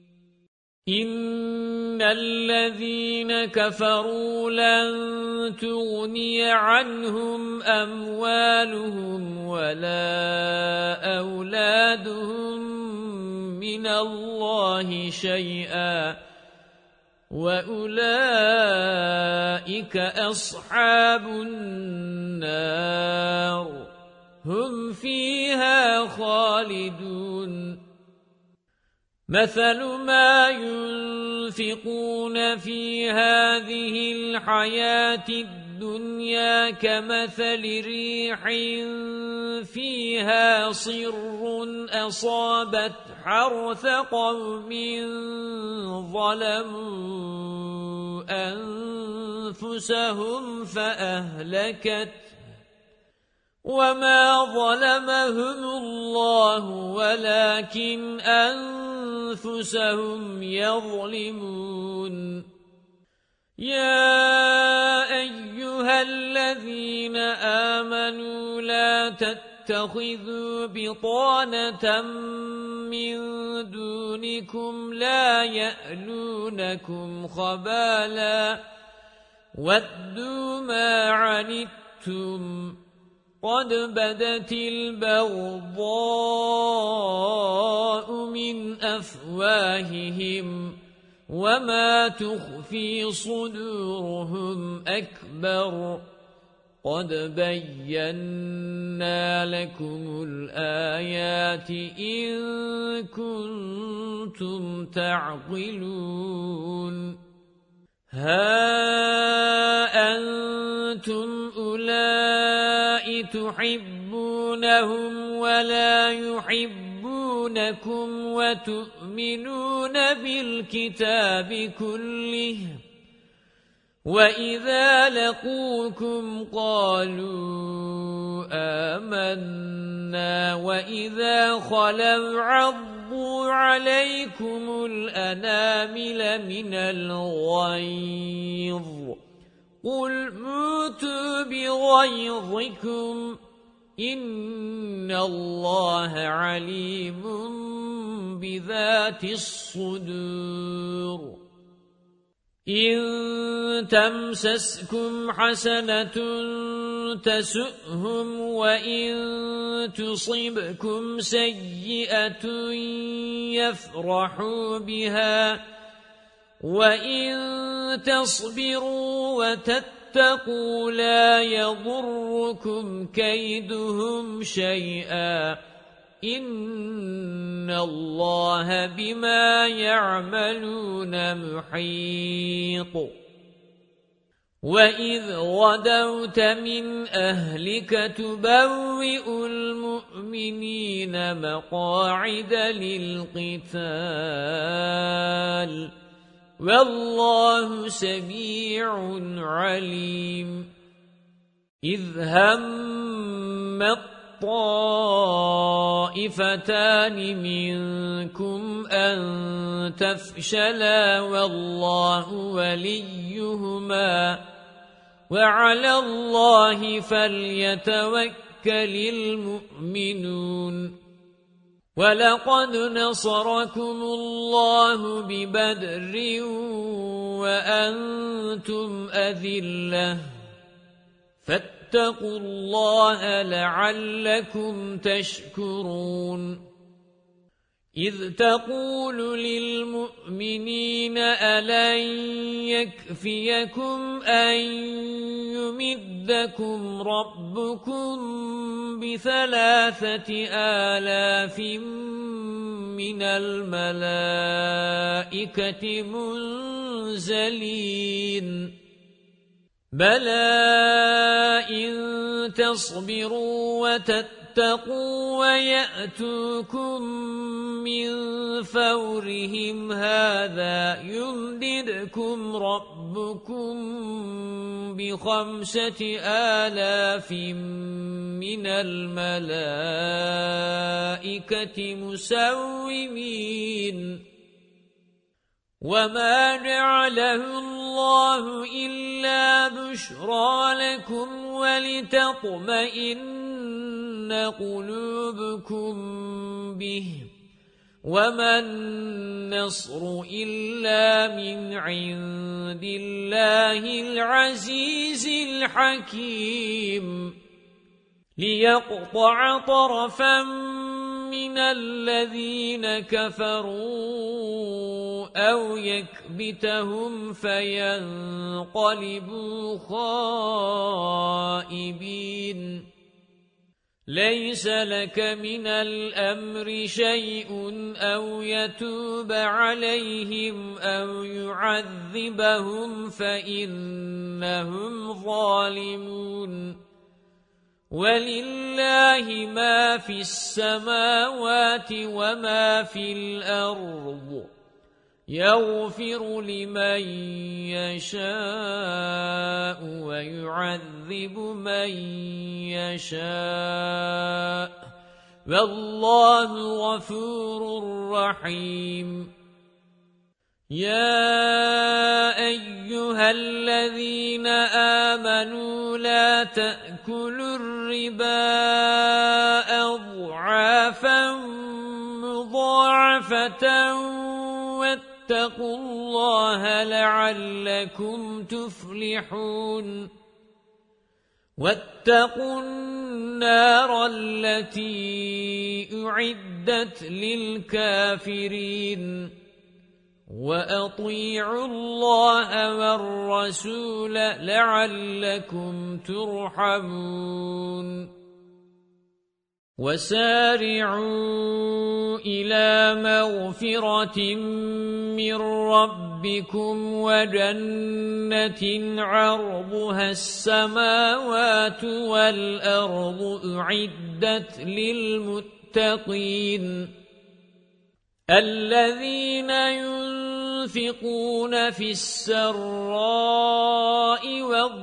إن الذين كفروا لن تغني عنهم أموالهم ولا أولادهم من الله شيئا وأولئك أصحاب النار هم فيها خالدون مثل ما ينفقون في هذه الحياة الدنيا كمثل ريح فيها صر أصابت حرث قوم ظلموا أنفسهم فأهلكت وما ظلمهم الله ولكن أنفسهم يظلمون يا أيها الذين آمنوا لا تتخذوا بطانة من دونكم لا يألونكم خبالا ودوا ما عنتم قد بدت البغضاء من أفواههم وما تخفي صدورهم أكبر قد بينا لكم الآيات إن كنتم تعقلون ها أنتم أولئك تحبونهم ولا يحبونكم وتؤمنون بالكتاب كله وَإِذَا لَقُوكُمْ قَالُوا آمَنَّا وَإِذَا خَلَوْا عَضُّوا عَلَيْكُمُ الْأَنَامِلَ مِنَ الْغَيْظِ قُلْ مُوتُوا بِغَيْظِكُمْ إِنَّ اللَّهَ عَلِيمٌ بِذَاتِ الصُّدُورِ إِن تَمْسَسْكُمْ حَسَنَةٌ تَسُؤْهُمْ وَإِن تُصِبْكُمْ سَيِّئَةٌ يَفْرَحُوا بِهَا وَإِن تَصْبِرُوا وَتَتَّقُوا لَا يَضُرُّكُمْ كَيْدُهُمْ شَيْئًا إِنَّ اللَّهَ بِمَا يَعْمَلُونَ مُحِيطٌ وَإِذْ غَدَوْتَ مِنْ أَهْلِكَ تُبَوِّئُ الْمُؤْمِنِينَ مَقَاعِدَ لِلْقِتَالِ وَاللَّهُ سَمِيعٌ عَلِيمٌ إِذْ هَمَّتْ طَائِفَتَانِ مِنكُمْ أَن تَفْشَلَا وَاللَّهُ وَلِيُّهُمَا وَعَلَى اللَّهِ فَلْيَتَوَكَّلِ الْمُؤْمِنُونَ وَلَقَدْ نَصَرَكُمُ اللَّهُ بِبَدْرٍ وَأَنْتُمْ أَذِلَّةٌ فَاتَّقُوا اللَّهَ لَعَلَّكُمْ تَشْكُرُونَ إِذْ تَقُولُ لِلْمُؤْمِنِينَ أَلَنْ يَكْفِيَكُمْ أَنْ يُمِدَّكُمْ رَبُّكُمْ ب3,000 مِنَ الْمَلَائِكَةِ مُنْزَلِينَ بَلَى إِن تَصْبِرُوا وَتَتَّقُوا وَيَأْتُوكُم مِّن فَوْرِهِمْ هَذَا يُمْدِدْكُمْ رَبُّكُم ب5,000 مِّنَ الْمَلَائِكَةِ مُسَوِّمِينَ وَمَا جَعَلَهُ اللَّهُ إِلَّا بُشْرَى لَكُمْ وَلِتَطْمَئِنَّ قُلُوبُكُمْ بِهِ وَمَا النَّصْرُ إِلَّا مِنْ عِندِ اللَّهِ الْعَزِيزِ الْحَكِيمِ لِيَقْطَعَ طَرَفًا مِنَ الَّذِينَ كَفَرُوا أَوْ يَكْبِتَهُمْ فَيَنقَلِبُوا خَائِبِينَ لَيْسَ لَكَ مِنَ الْأَمْرِ شَيْءٌ أَوْ يَتُوبَ عَلَيْهِمْ أَوْ يُعَذِّبَهُمْ فَإِنَّهُمْ ظَالِمُونَ وَلِلَّهِ مَا فِي السَّمَاوَاتِ وَمَا فِي الْأَرْضِ يَغْفِرُ لِمَن يَشَاءُ وَيُعَذِّبُ مَن يَشَاءُ وَاللَّهُ غَفُورٌ رَّحِيمٌ يَا أَيُّهَا الَّذِينَ آمَنُوا لَا تَأْكُلُوا الرِّبَا أَضْعَافًا مُضَاعَفَةً وَاتَّقُوا اللَّهَ لَعَلَّكُمْ تُفْلِحُونَ وَاتَّقُوا النَّارَ الَّتِي أُعِدَّتْ لِلْكَافِرِينَ وَأَطِيعُوا اللَّهَ وَالرَّسُولَ لَعَلَّكُمْ تُرْحَمُونَ وَسَارِعُوا إِلَى مَغْفِرَةٍ مِّن رَّبِّكُمْ وَجَنَّةٍ عَرْضُهَا السَّمَاوَاتُ وَالْأَرْضُ أُعِدَّتْ لِلْمُتَّقِينَ الَّذِينَ ينفقون في السراء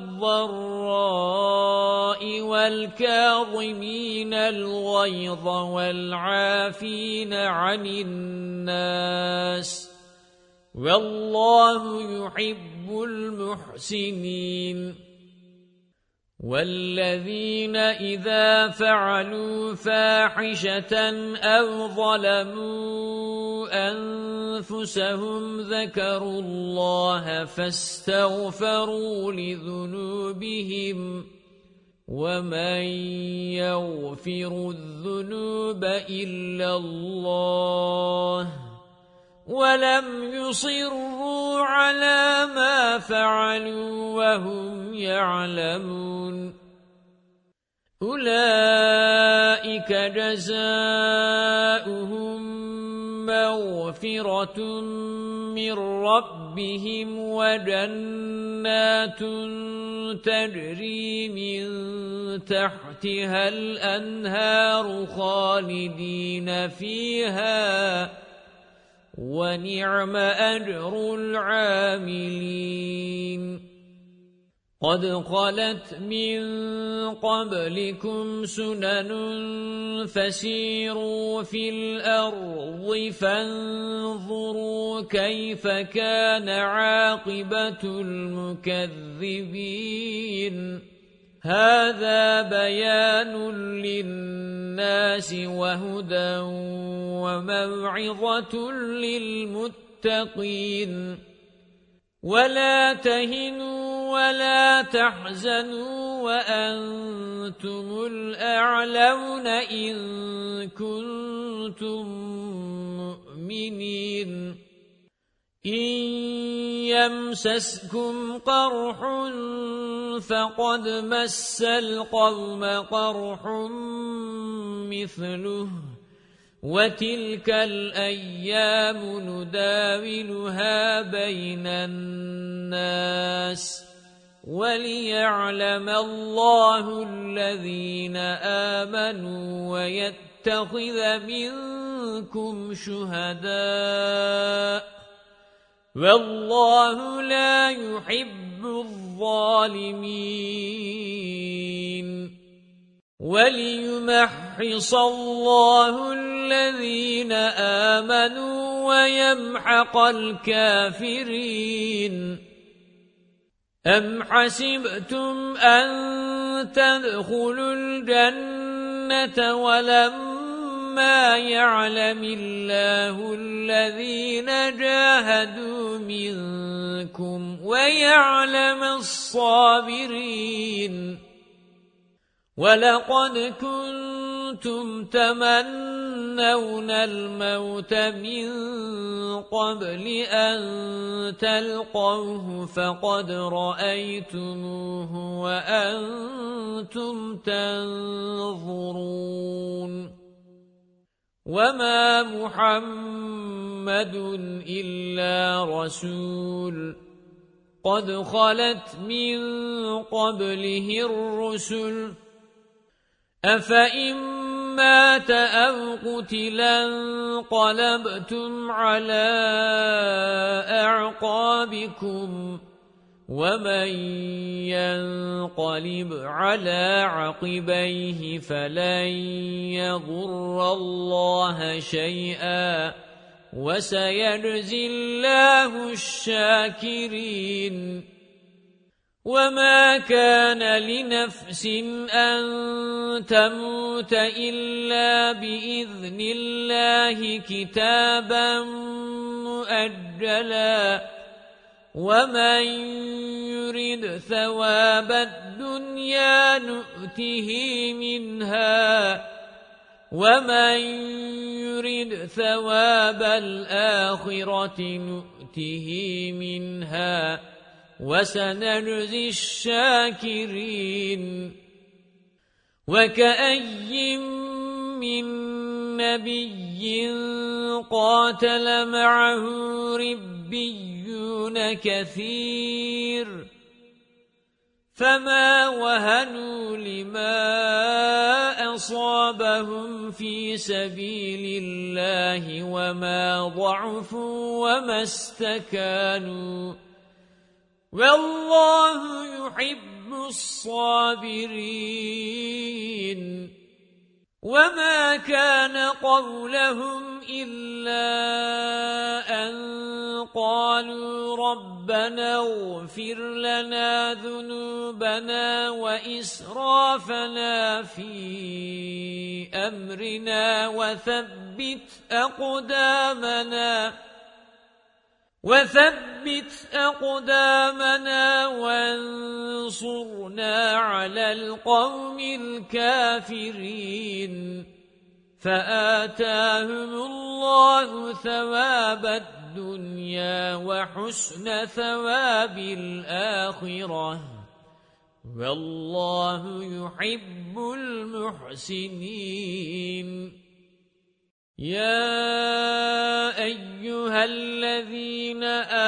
والضراء والكاظمين الغيظ والعافين عن الناس والله يحب المحسنين والذين إذا فعلوا فاحشة أو ظلموا أنفسهم ذكروا الله فاستغفروا لذنوبهم ومن يغفر الذنوب إلا الله ولم يصروا على ما فعلوا وهم يعلمون أولئك جزاؤهم مغفرة من ربهم وجنات تجري من تحتها الأنهار خالدين فيها ونعم أجر العاملين قد خلت من قبلكم سنن فسيروا في الأرض فانظروا كيف كان عاقبة المكذبين هذا بيان للناس وهدى وموعظة للمتقين ولا تهنوا ولا تحزنوا وأنتم الأعلون إن كنتم مؤمنين إن يمسسكم قرح فقد مس القوم قرح مثله وتلك الأيام نداولها بين الناس وليعلم الله الذين آمنوا ويتخذ منكم شهداء والله لا يحب الظالمين وليمحص الله الذين آمنوا ويمحق الكافرين أم حسبتم أن تدخلوا الجنة ولما يعلم الله الذين جاهدوا منكم ويعلم الصابرين ولقد كنتم تمنون الموت من قبل أن تلقوه فقد رأيتموه وأنتم تنظرون وما محمد إلا رسول قد خلت من قبله الرسل أفإن مات أو قتلا انقلبتم على أعقابكم ومن ينقلب على عقبيه فلن يضر الله شيئا وسيجزي الله الشاكرين وما كان لنفس أن تموت إلا بإذن الله كتابا مؤجلا ومن يرد ثواب الدنيا نؤته منها ومن يرد ثواب الآخرة نؤته منها وسنجزي الشاكرين وكأي من نبي قاتل معه ربيون كثير فما وهنوا لما أصابهم في سبيل الله وما ضعفوا وما استكانوا والله يحب الصابرين وما كان قولهم إلا أن قالوا ربنا اغفر لنا ذنوبنا وإسرافنا في أمرنا وثبت أقدامنا وانصرنا على القوم الكافرين فآتاهم الله ثواب الدنيا وحسن ثواب الآخرة والله يحب المحسنين يا أيها الذين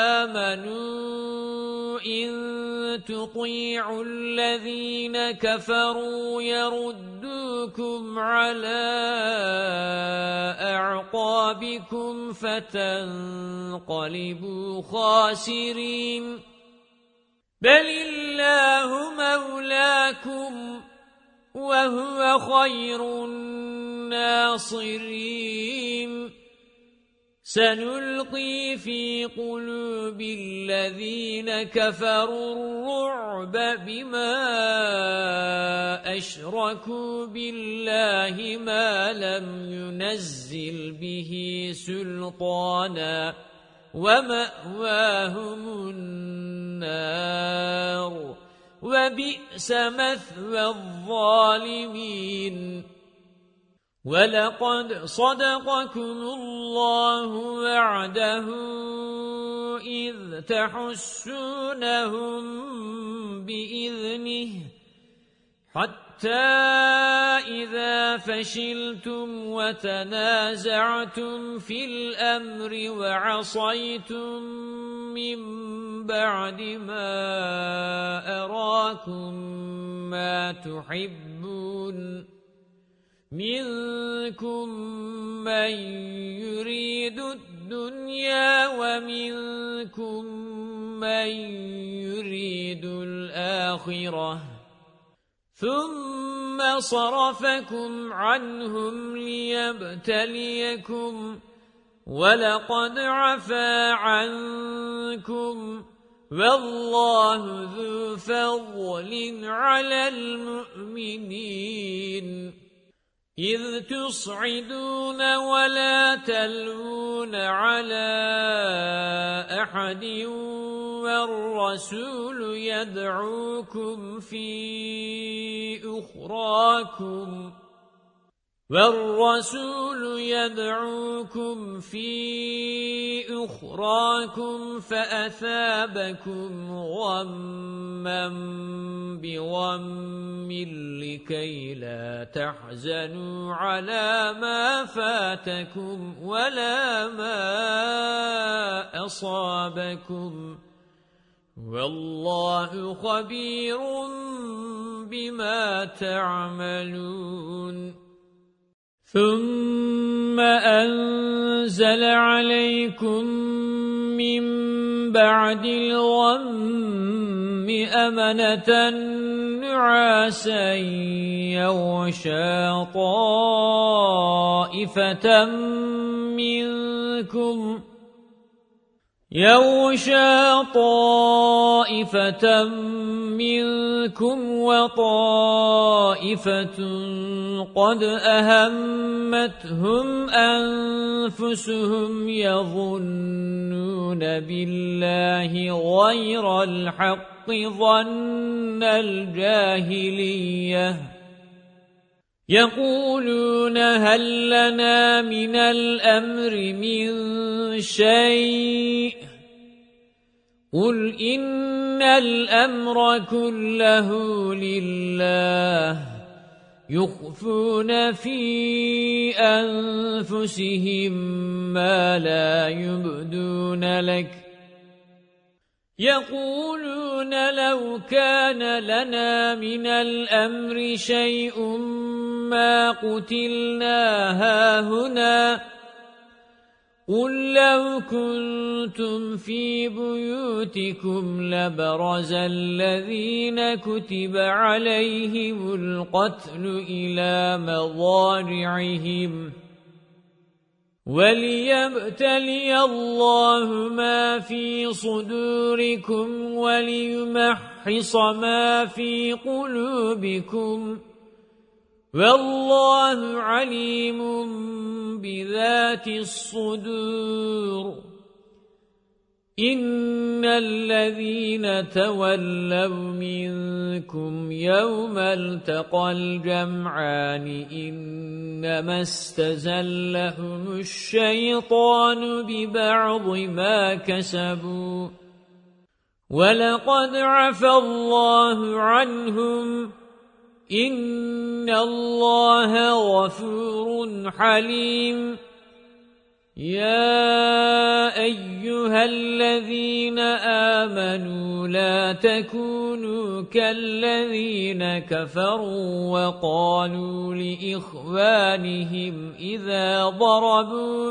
آمنوا إن تطيعوا الذين كفروا يردوكم على أعقابكم فتنقلبوا خاسرين بل الله مولاكم وهو خير الناصرين سنلقي في قلوب الذين كفروا الرعب بما أشركوا بالله ما لم ينزل به سلطانا ومأواهم النار وبئس مثوى الظالمين وَلَقَدْ صَدَقَكُمُ اللَّهُ وَعْدَهُ إِذْ تَحُسُّونَهُم بِإِذْنِهِ حَتَّى إِذَا فَشِلْتُمْ وَتَنَازَعْتُمْ فِي الْأَمْرِ وَعَصَيْتُمْ مِنْ بَعْدِ مَا أَرَاكُمْ مَا تُحِبُّونَ منكم من يريد الدنيا ومنكم من يريد الآخرة ثم صرفكم عنهم ليبتليكم ولقد عفا عنكم والله ذو فضل على المؤمنين إذ تصعدون ولا تلوون على أحد والرسول يدعوكم في أخراكم فأثابكم غمّا بغم لكي لا تحزنوا على ما فاتكم ولا ما أصابكم والله خبير بما تعملون ثم أنزل عليكم من بعد الغم أمنة نعاسا يغشى طائفة منكم وطائفة قد أهمتهم أنفسهم يظنون بالله غير الحق ظن الجاهلية يقولون هل لنا من الأمر من شيء قل إن الأمر كله لله يخفون في أنفسهم ما لا يبدون لك يقولون لو كان لنا من الأمر شيء ما قتلنا هاهنا قل لو كنتم في بيوتكم لبرز الذين كتب عليهم القتل إلى مضاجعهم وليبتلي الله ما في صدوركم وليمحص ما في قلوبكم والله عليم بذات الصدور إن الذين تولوا منكم يوم التقى الجمعان إنما استزلهم الشيطان ببعض ما كسبوا ولقد عفى الله عنهم إن الله غفور حليم يا أيها الذين آمنوا لا تكونوا كالذين كفروا وقالوا لإخوانهم إذا ضربوا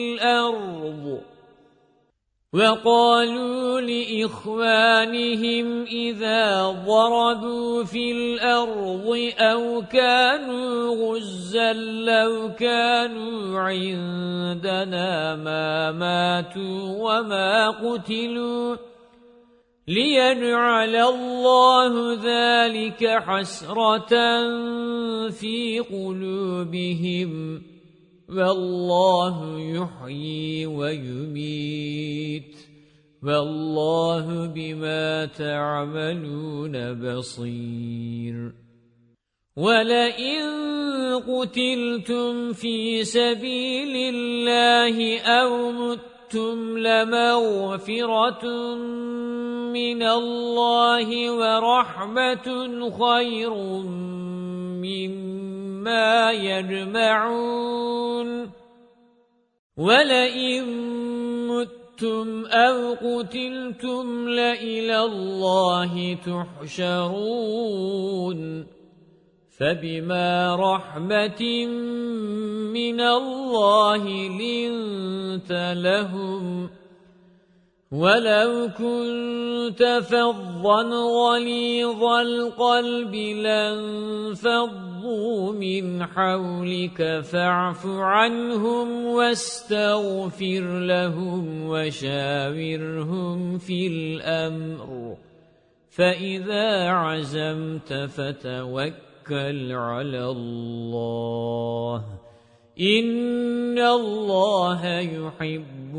في الأرض أو كانوا غزا لو كانوا عندنا ما ماتوا وما قتلوا ليجعل الله ذلك حسرة في قلوبهم والله يحيي ويميت والله بما تعملون بصير ولئن قتلتم في سبيل الله أو متم لمغفرة من الله ورحمة خير مما يجمعون ولئن متم أو قتلتم لإلى الله تحشرون فبما رحمة من الله لنت لهم ولو كنت فظا غليظ القلب لانفضوا من حولك فاعف عنهم واستغفر لهم وشاورهم في الأمر فإذا عزمت فتوكل على الله إن الله يحب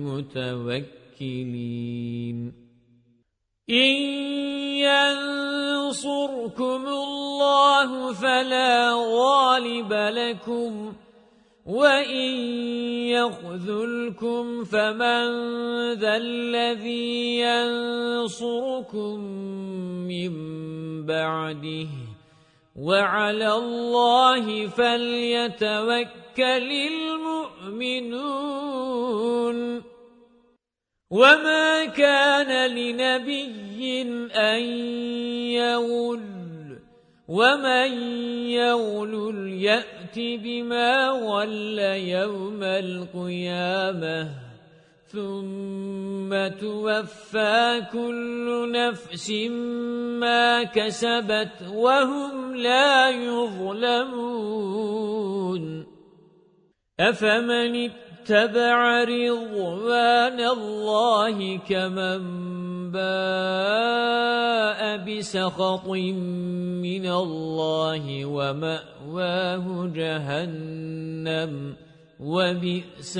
المتوكلين إن ينصركم الله فلا غالب لكم وَإِن يَخْذُلْكُمْ فَمَنْ ذَا الَّذِي يَنْصُرُكُمْ مِنْ بَعْدِهِ وَعَلَى اللَّهِ فَلْيَتَوَكَّلِ الْمُؤْمِنُونَ وَمَا كَانَ لِنَبِيٍّ أَنْ يَغُلَّ وَمَنْ يَغْلُلْ يَأْتِ بِمَا غَلَّ يَوْمَ الْقِيَامَةِ ثُمَّ تُوَفَّى كُلُّ نَفْسٍ مَا كَسَبَتْ وَهُمْ لَا يُظْلَمُونَ أَفَمَنِ اتَّبَعَ رِضْوَانَ اللَّهِ كَمَنْ باء بسخط من الله ومأواه جهنم وبئس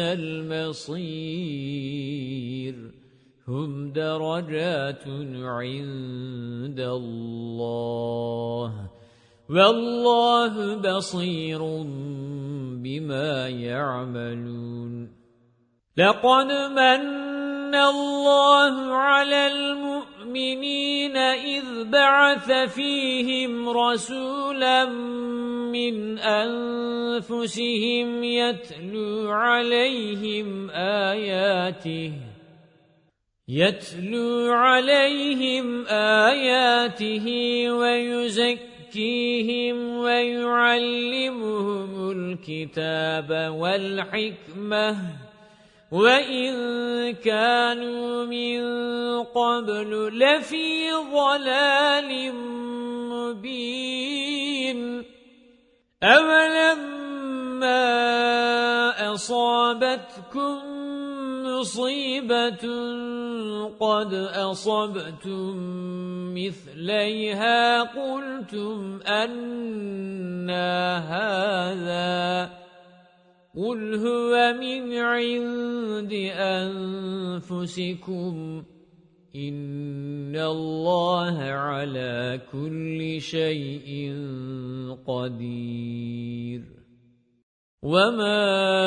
المصير هم درجات عند الله والله بصير بما يعملون لقد من الله على المؤمنين إذ بعث فيهم رسولا من أنفسهم يَتْلُو عَلَيْهِمْ آيَاتِهِ وَيُزَكِّيهِمْ وَيُعَلِّمُهُمُ الْكِتَابَ وَالْحِكْمَةَ وَإِنْ كَانُوا مِنْ قَبْلُ لَفِي ضَلَالٍ مُبِينٍ أَوَلَمَّا أَصَابَتْكُمْ مُصِيبَةٌ قَدْ أَصَبْتُمْ مِثْلَيْهَا قُلْتُمْ أَنَّى هَذَا قُلْ هُوَ مِنْ عِنْدِ أَنفُسِكُمْ إِنَّ اللَّهَ عَلَى كُلِّ شَيْءٍ قَدِيرٌ وَمَا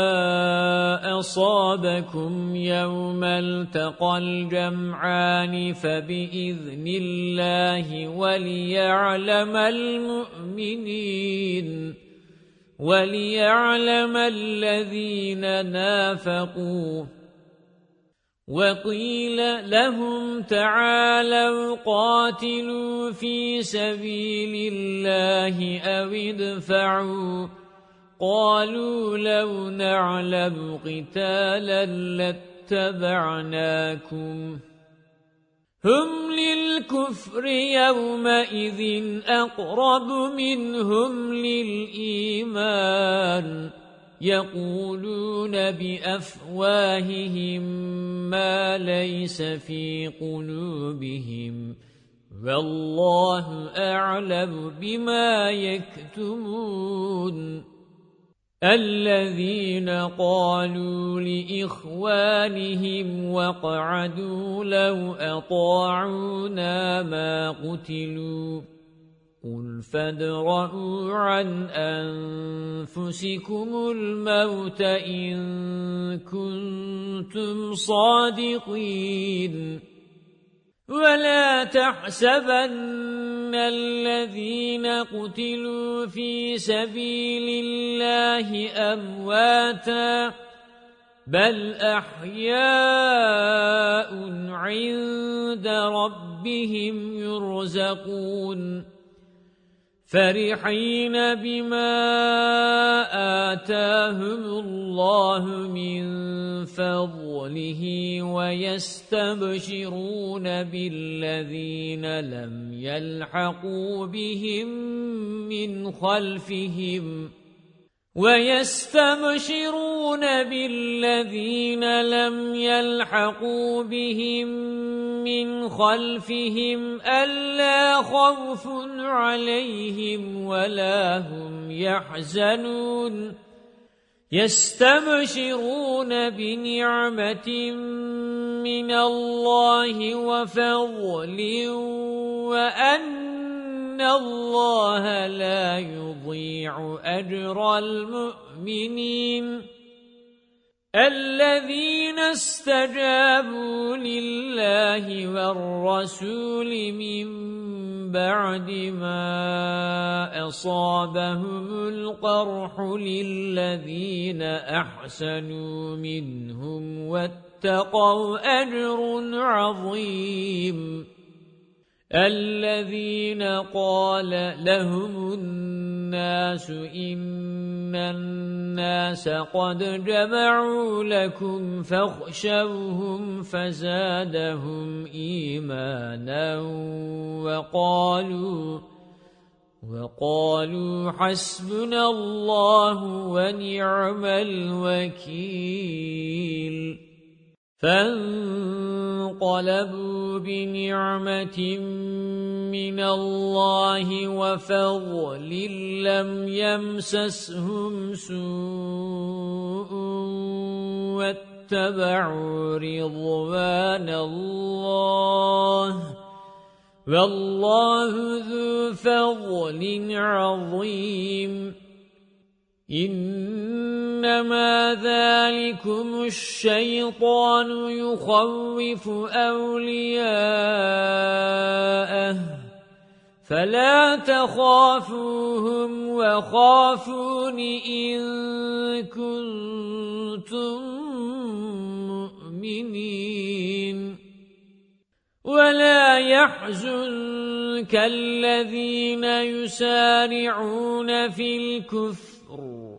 أَصَابَكُمْ يَوْمَ الْتَقَى الْجَمْعَانِ فَبِإِذْنِ اللَّهِ وَلِيَعْلَمَ الَّذِينَ نَافَقُوا وَقِيلَ لَهُمْ تَعَالَوْا قَاتِلُوا فِي سَبِيلِ اللَّهِ أَوِ ادْفَعُوا قَالُوا لَوْ نَعْلَمُ قِتَالًا لَاتَّبَعْنَاكُمْ هُمْ لِلْكُفْرِ يَوْمَئِذٍ أَقْرَبُ مِنْهُمْ لِلْإِيمَانِ يَقُولُونَ بِأَفْوَاهِهِمْ مَا لَيْسَ فِي قُلُوبِهِمْ وَاللَّهُ أَعْلَمُ بِمَا يَكْتُمُونَ الَّذِينَ قَالُوا لِإِخْوَانِهِمْ وَقَعَدُوا لَوْ أَطَاعُونَا مَا قُتِلُوا قُلْ فَادْرَءُوا عَنْ أَنفُسِكُمُ الْمَوْتَ إِن كُنتُمْ صَادِقِينَ وَلَا تَحْسَبَنَّ الَّذِينَ قُتِلُوا فِي سَبِيلِ اللَّهِ أَمْوَاتًا بَلْ أَحْيَاءٌ عِندَ رَبِّهِمْ يُرْزَقُونَ فَرِحِينَ بِمَا آتَاهُمُ اللَّهُ مِنْ فَضْلِهِ وَيَسْتَبْشِرُونَ بِالَّذِينَ لَمْ يَلْحَقُوا بِهِمْ مِنْ خَلْفِهِمْ أَلَّا خَوْفٌ عَلَيْهِمْ وَلَا هُمْ يَحْزَنُونَ يَسْتَبْشِرُونَ بِنِعْمَةٍ مِنَ اللَّهِ وَفَضْلٍ وَأَنَّ اللَّهَ لَا يُضِيعُ أَجْرَ الْمُؤْمِنِينَ الَّذِينَ اسْتَجَابُوا لِلَّهِ وَالرَّسُولِ مِنْ بَعْدِ مَا أَصَابَهُمُ الْقَرْحُ لِلَّذِينَ أَحْسَنُوا مِنْهُمْ وَاتَّقَوْا أَجْرٌ عَظِيمٌ الَّذِينَ قَالَ لَهُمُ النَّاسُ إِنَّ النَّاسَ قَدْ جَمَعُوا لَكُمْ فَاخْشَوْهُمْ فَزَادَهُمْ إِيمَانًا وَقَالُوا حَسْبُنَا اللَّهُ وَنِعْمَ الْوَكِيلُ فَانقَلَبُوا بِنِعْمَةٍ مِنَ اللَّهِ وَفَضْلٍ لَّمْ يَمْسَسْهُمْ سُوءٌ وَاتَّبَعُوا رِضْوَانَ اللَّهِ وَاللَّهُ ذُو فَضْلٍ عَظِيمٍ إِنَّمَا ذَلِكُمُ الشَّيْطَانُ يُخَوِّفُ أَوْلِيَاءَهُ فَلَا تَخَافُوهُمْ وَخَافُونِ إِن كُنتُم مُّؤْمِنِينَ ولا يحزنك الذين يسارعون في الكفر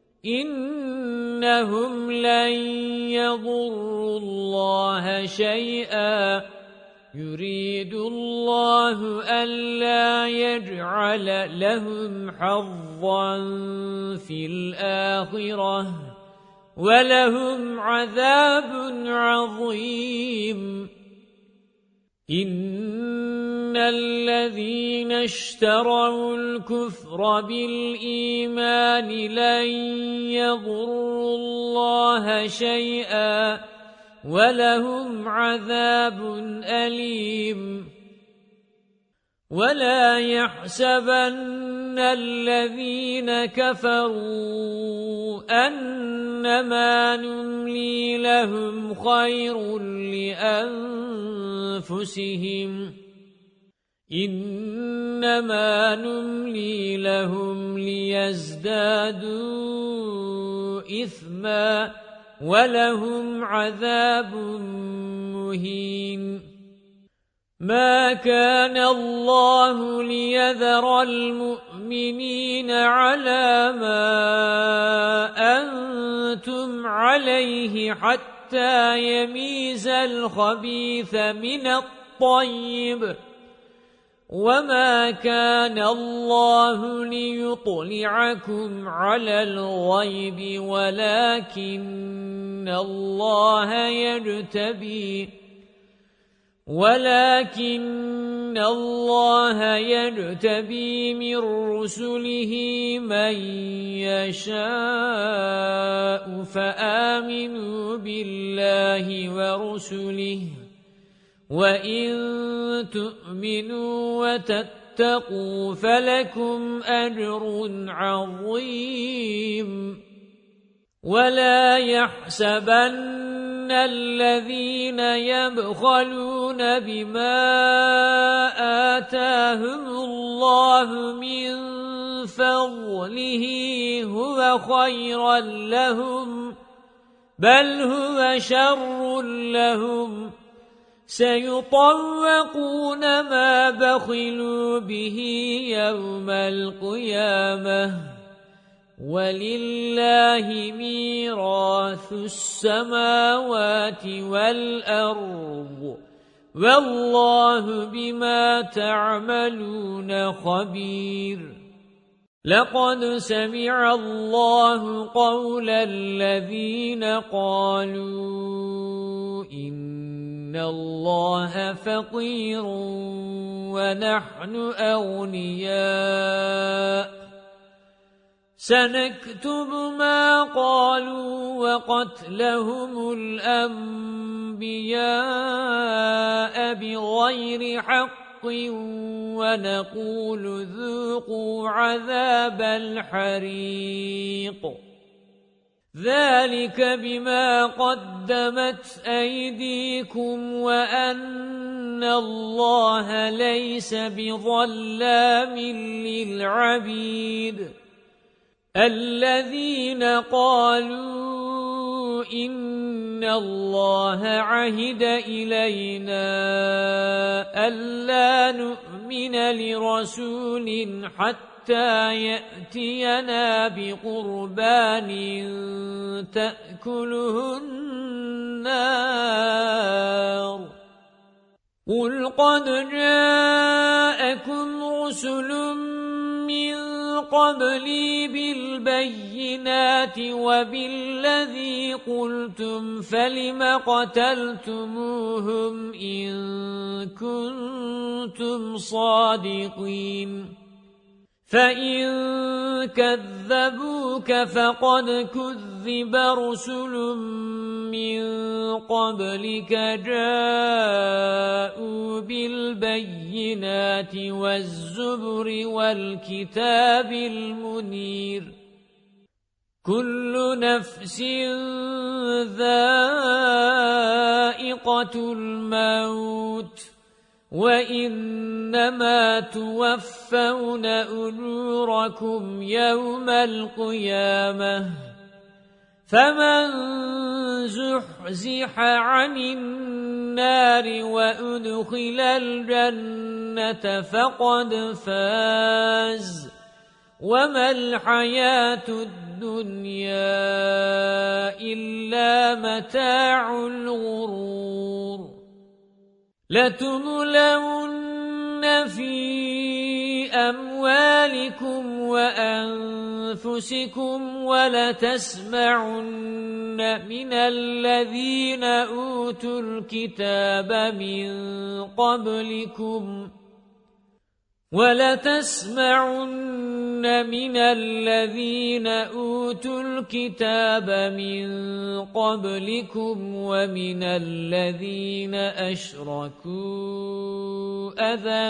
إنهم لن يضروا الله شيئا يريد الله ألا يجعل لهم حظا في الآخرة ولهم عذاب عظيم إن الذين اشتروا الكفر بالإيمان لن يضروا الله شيئا ولهم عذاب أليم ولا يحسبن الذين كفروا أنما نملي لهم خير لأنفسهم إنما نملي لهم ليزدادوا إثما ولهم عذاب مهين ما كان الله ليذر المؤمنين على ما أنتم عليه حتى يميز الخبيث من الطيب وما كان الله ليطلعكم على الغيب ولكن الله يجتبي من رسله من يشاء فآمنوا بالله ورسله وَإِن تُؤْمِنُوا وَتَتَّقُوا فَلَكُمْ أَجْرٌ عَظِيمٌ وَلَا يَحْسَبَنَّ الَّذِينَ يَبْخَلُونَ بِمَا آتَاهُمُ اللَّهُ مِنْ فَضْلِهِ هُوَ خَيْرًا لَهُمْ بَلْ هُوَ شَرٌّ لَهُمْ سيطوقون ما بخلوا به يوم القيامة ولله ميراث السماوات والأرض والله بما تعملون خبير لقد سمع الله قول الذين قالوا إن الله فقير ونحن أغنياء سنكتب ما قالوا وقتلهم الأنبياء بغير حق ونقول ذوقوا عذاب الحريق ذلك بما قدمت أيديكم وأن الله ليس بظلام للعبيد الذين قالوا إن الله عهد إلينا ألا نؤمن لرسول حتى يأتينا بقربان تأكله النار قل قد جاءكم رسل من قبلي بالبينات وبالذي قلتم فلم قتلتموهم إن كنتم صادقين فإن كذبوك فقد كذب رسل من قبلك جاءوا بالبينات والزبر والكتاب المنير كل نفس ذائقة الموت وَإِنَّمَا تُوَفَّوْنَ أُجُورَكُمْ يَوْمَ الْقِيَامَةِ فمن زحزح عن النار وأدخل الجنة فقد فاز وما الحياة الدنيا إلا متاع الغرور لتبلون في أموالكم وأنفسكم ولتسمعن من الذين أوتوا الكتاب من قبلكم ومن الذين أشركوا أذى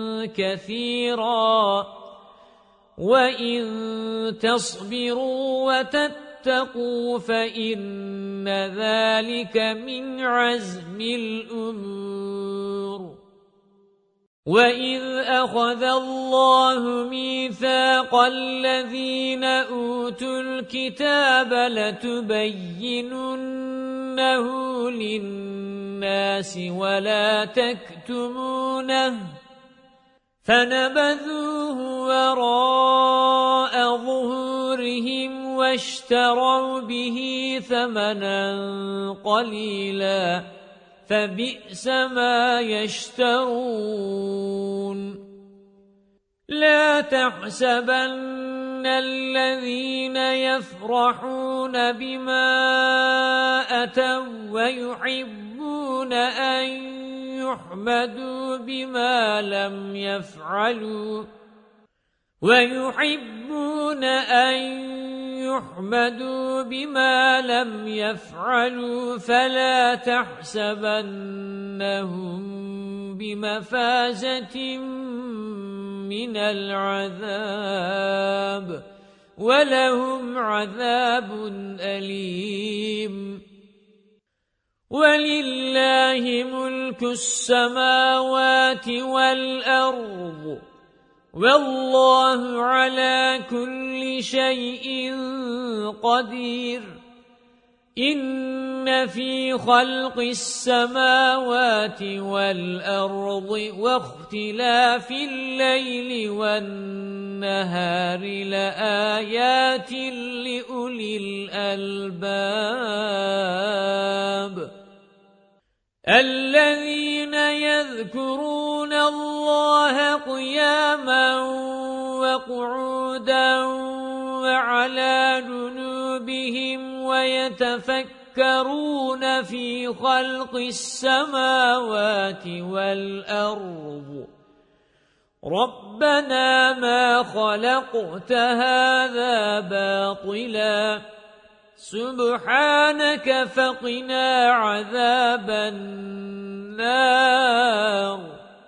كثيرا وإن تصبروا وتتقوا فإن ذلك من عزم الأمور وَإِذْ أَخَذَ اللَّهُ مِيثَاقَ الَّذِينَ أُوتُوا الْكِتَابَ لَتُبَيِّنُنَّهُ لِلنَّاسِ وَلَا تَكْتُمُونَهُ فَنَبَذُوهُ وَرَاءَ ظُهُورِهِمْ وَاشْتَرَوْا بِهِ ثَمَنًا قَلِيلًا فَبِئْسَ مَا يَشْتَرُونَ لَا تَحْسَبَنَّ الَّذِينَ يَفْرَحُونَ بِمَا أَتَوْا وَيُحِبُّونَ أَن يُحْمَدُوا بِمَا لَمْ يَفْعَلُوا فَلَا تَحْسَبَنَّهُم بِمَفَازَةٍ مِنَ الْعَذَابِ وَلَهُمْ عَذَابٌ أَلِيمٌ وَلِلَّهِ مُلْكُ السَّمَاوَاتِ وَالْأَرْضِ وَاللَّهُ عَلَى كُلِّ شَيْءٍ قَدِيرٌ إِنَّ فِي خَلْقِ السَّمَاوَاتِ وَالْأَرْضِ وَاخْتِلَافِ اللَّيْلِ وَالنَّهَارِ لَآيَاتٍ لِأُولِي الْأَلْبَابِ الَّذِينَ يَذْكُرُونَ اللَّهَ قِيَامًا وَقُعُودًا وَعَلَى جُنُوبِهِمْ وَيَتَفَكَّرُونَ فِي خَلْقِ السَّمَاوَاتِ وَالْأَرْضِ رَبَّنَا مَا خَلَقْتَ هَذَا بَاطِلًا سُبْحَانَكَ فَقِنَا عَذَابَ النَّارِ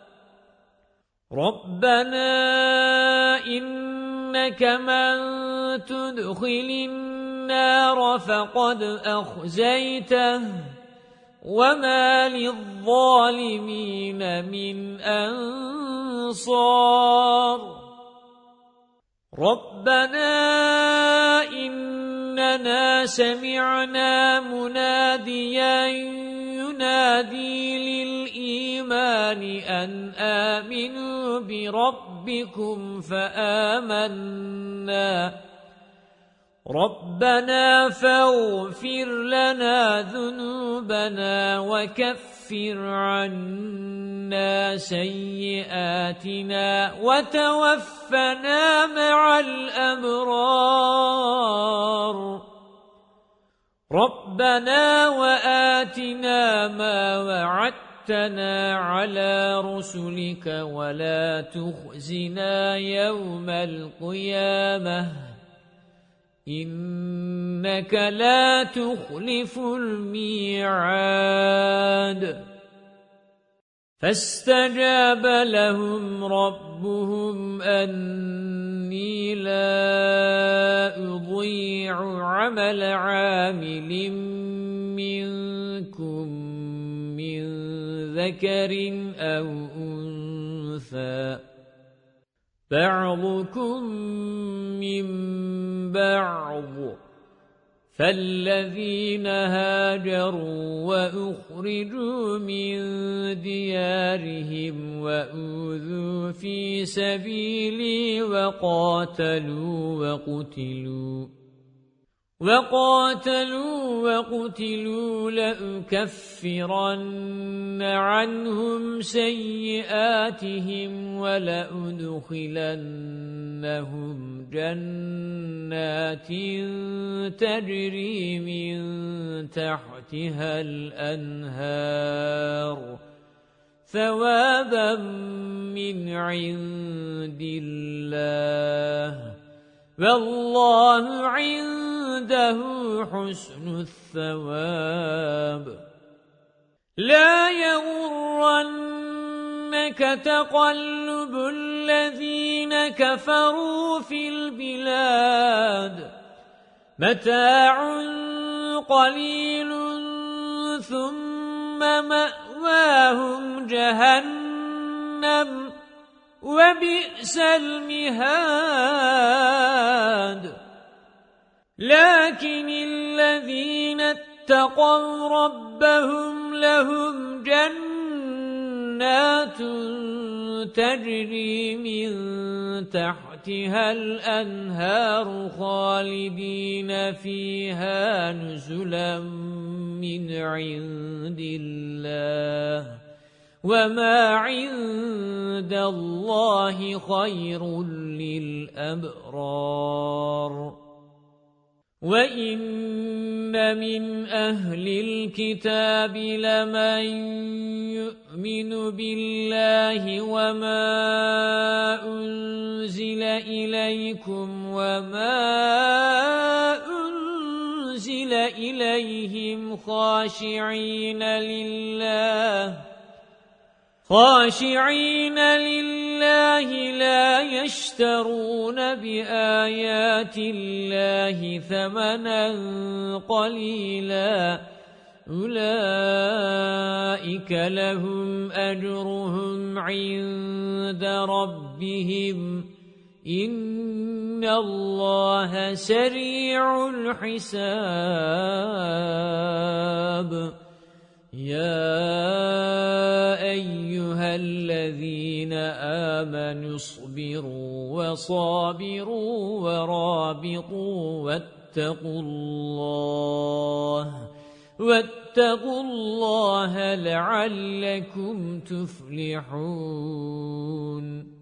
رَبَّنَا إِنَّكَ مَن تُدْخِلِ النَّارَ فَقَدْ أَخْزَيْتَهُ وَمَا لِلظَّالِمِينَ مِنْ أَنصَارٍ رَبَّنَا إِنَّنَا سَمِعْنَا مُنَادِيًا يُنَادِي لِلْإِيمَانِ أَنْ آمِنُوا بِرَبِّكُمْ فَآمَنَّا رَبَّنَا فَاغْفِرْ لَنَا ذُنُوبَنَا وَكَفِّرْ عَنَّا سَيِّئَاتِنَا وَتَوَفَّنَا مَعَ الْأَبْرَارِ رَبَّنَا وَآتِنَا مَا وَعَدتَّنَا عَلَى رُسُلِكَ وَلَا تُخْزِنَا يَوْمَ الْقِيَامَةِ إِنَّكَ لَا تُخْلِفُ الْمِيعَادَ فَاسْتَجَابَ لَهُمْ رَبُّهُمْ أَنِّي لَا أُضِيعُ عَمَلَ عَامِلٍ مِّنكُم مِّن ذَكَرٍ أَوْ أُنثَىٰ بَعْضُكُم مِّن بَعْضٍ فالذين هاجروا وأخرجوا من ديارهم وأوذوا في سبيلي وقاتلوا لأكفرن عنهم سيئاتهم ولأدخلنهم جنات تجري من تحتها الأنهار ثوابا من عند الله والله عنده حسن الثواب لا يغرنك تقلب الذين كفروا في البلاد متاع قليل ثم مأواهم جهنم وبئس المهاد لكن الذين اتقوا ربهم لهم جنات تجري من تحتها الأنهار خالدين فيها نزلا من عند الله وما عند الله خير للأبرار وَإِنَّ مِنْ أَهْلِ الْكِتَابِ لَمَنْ يُؤْمِنُ بِاللَّهِ وَمَا أُنْزِلَ إِلَيْكُمْ وَمَا أُنْزِلَ إِلَيْهِمْ خاشعين لله لا يشترون بآيات الله ثمنا قليلا أولئك لهم أجرهم عند ربهم إن الله سريع الحساب يا أيها الذين آمنوا اصبروا وصابروا ورابطوا واتقوا الله لعلكم تفلحون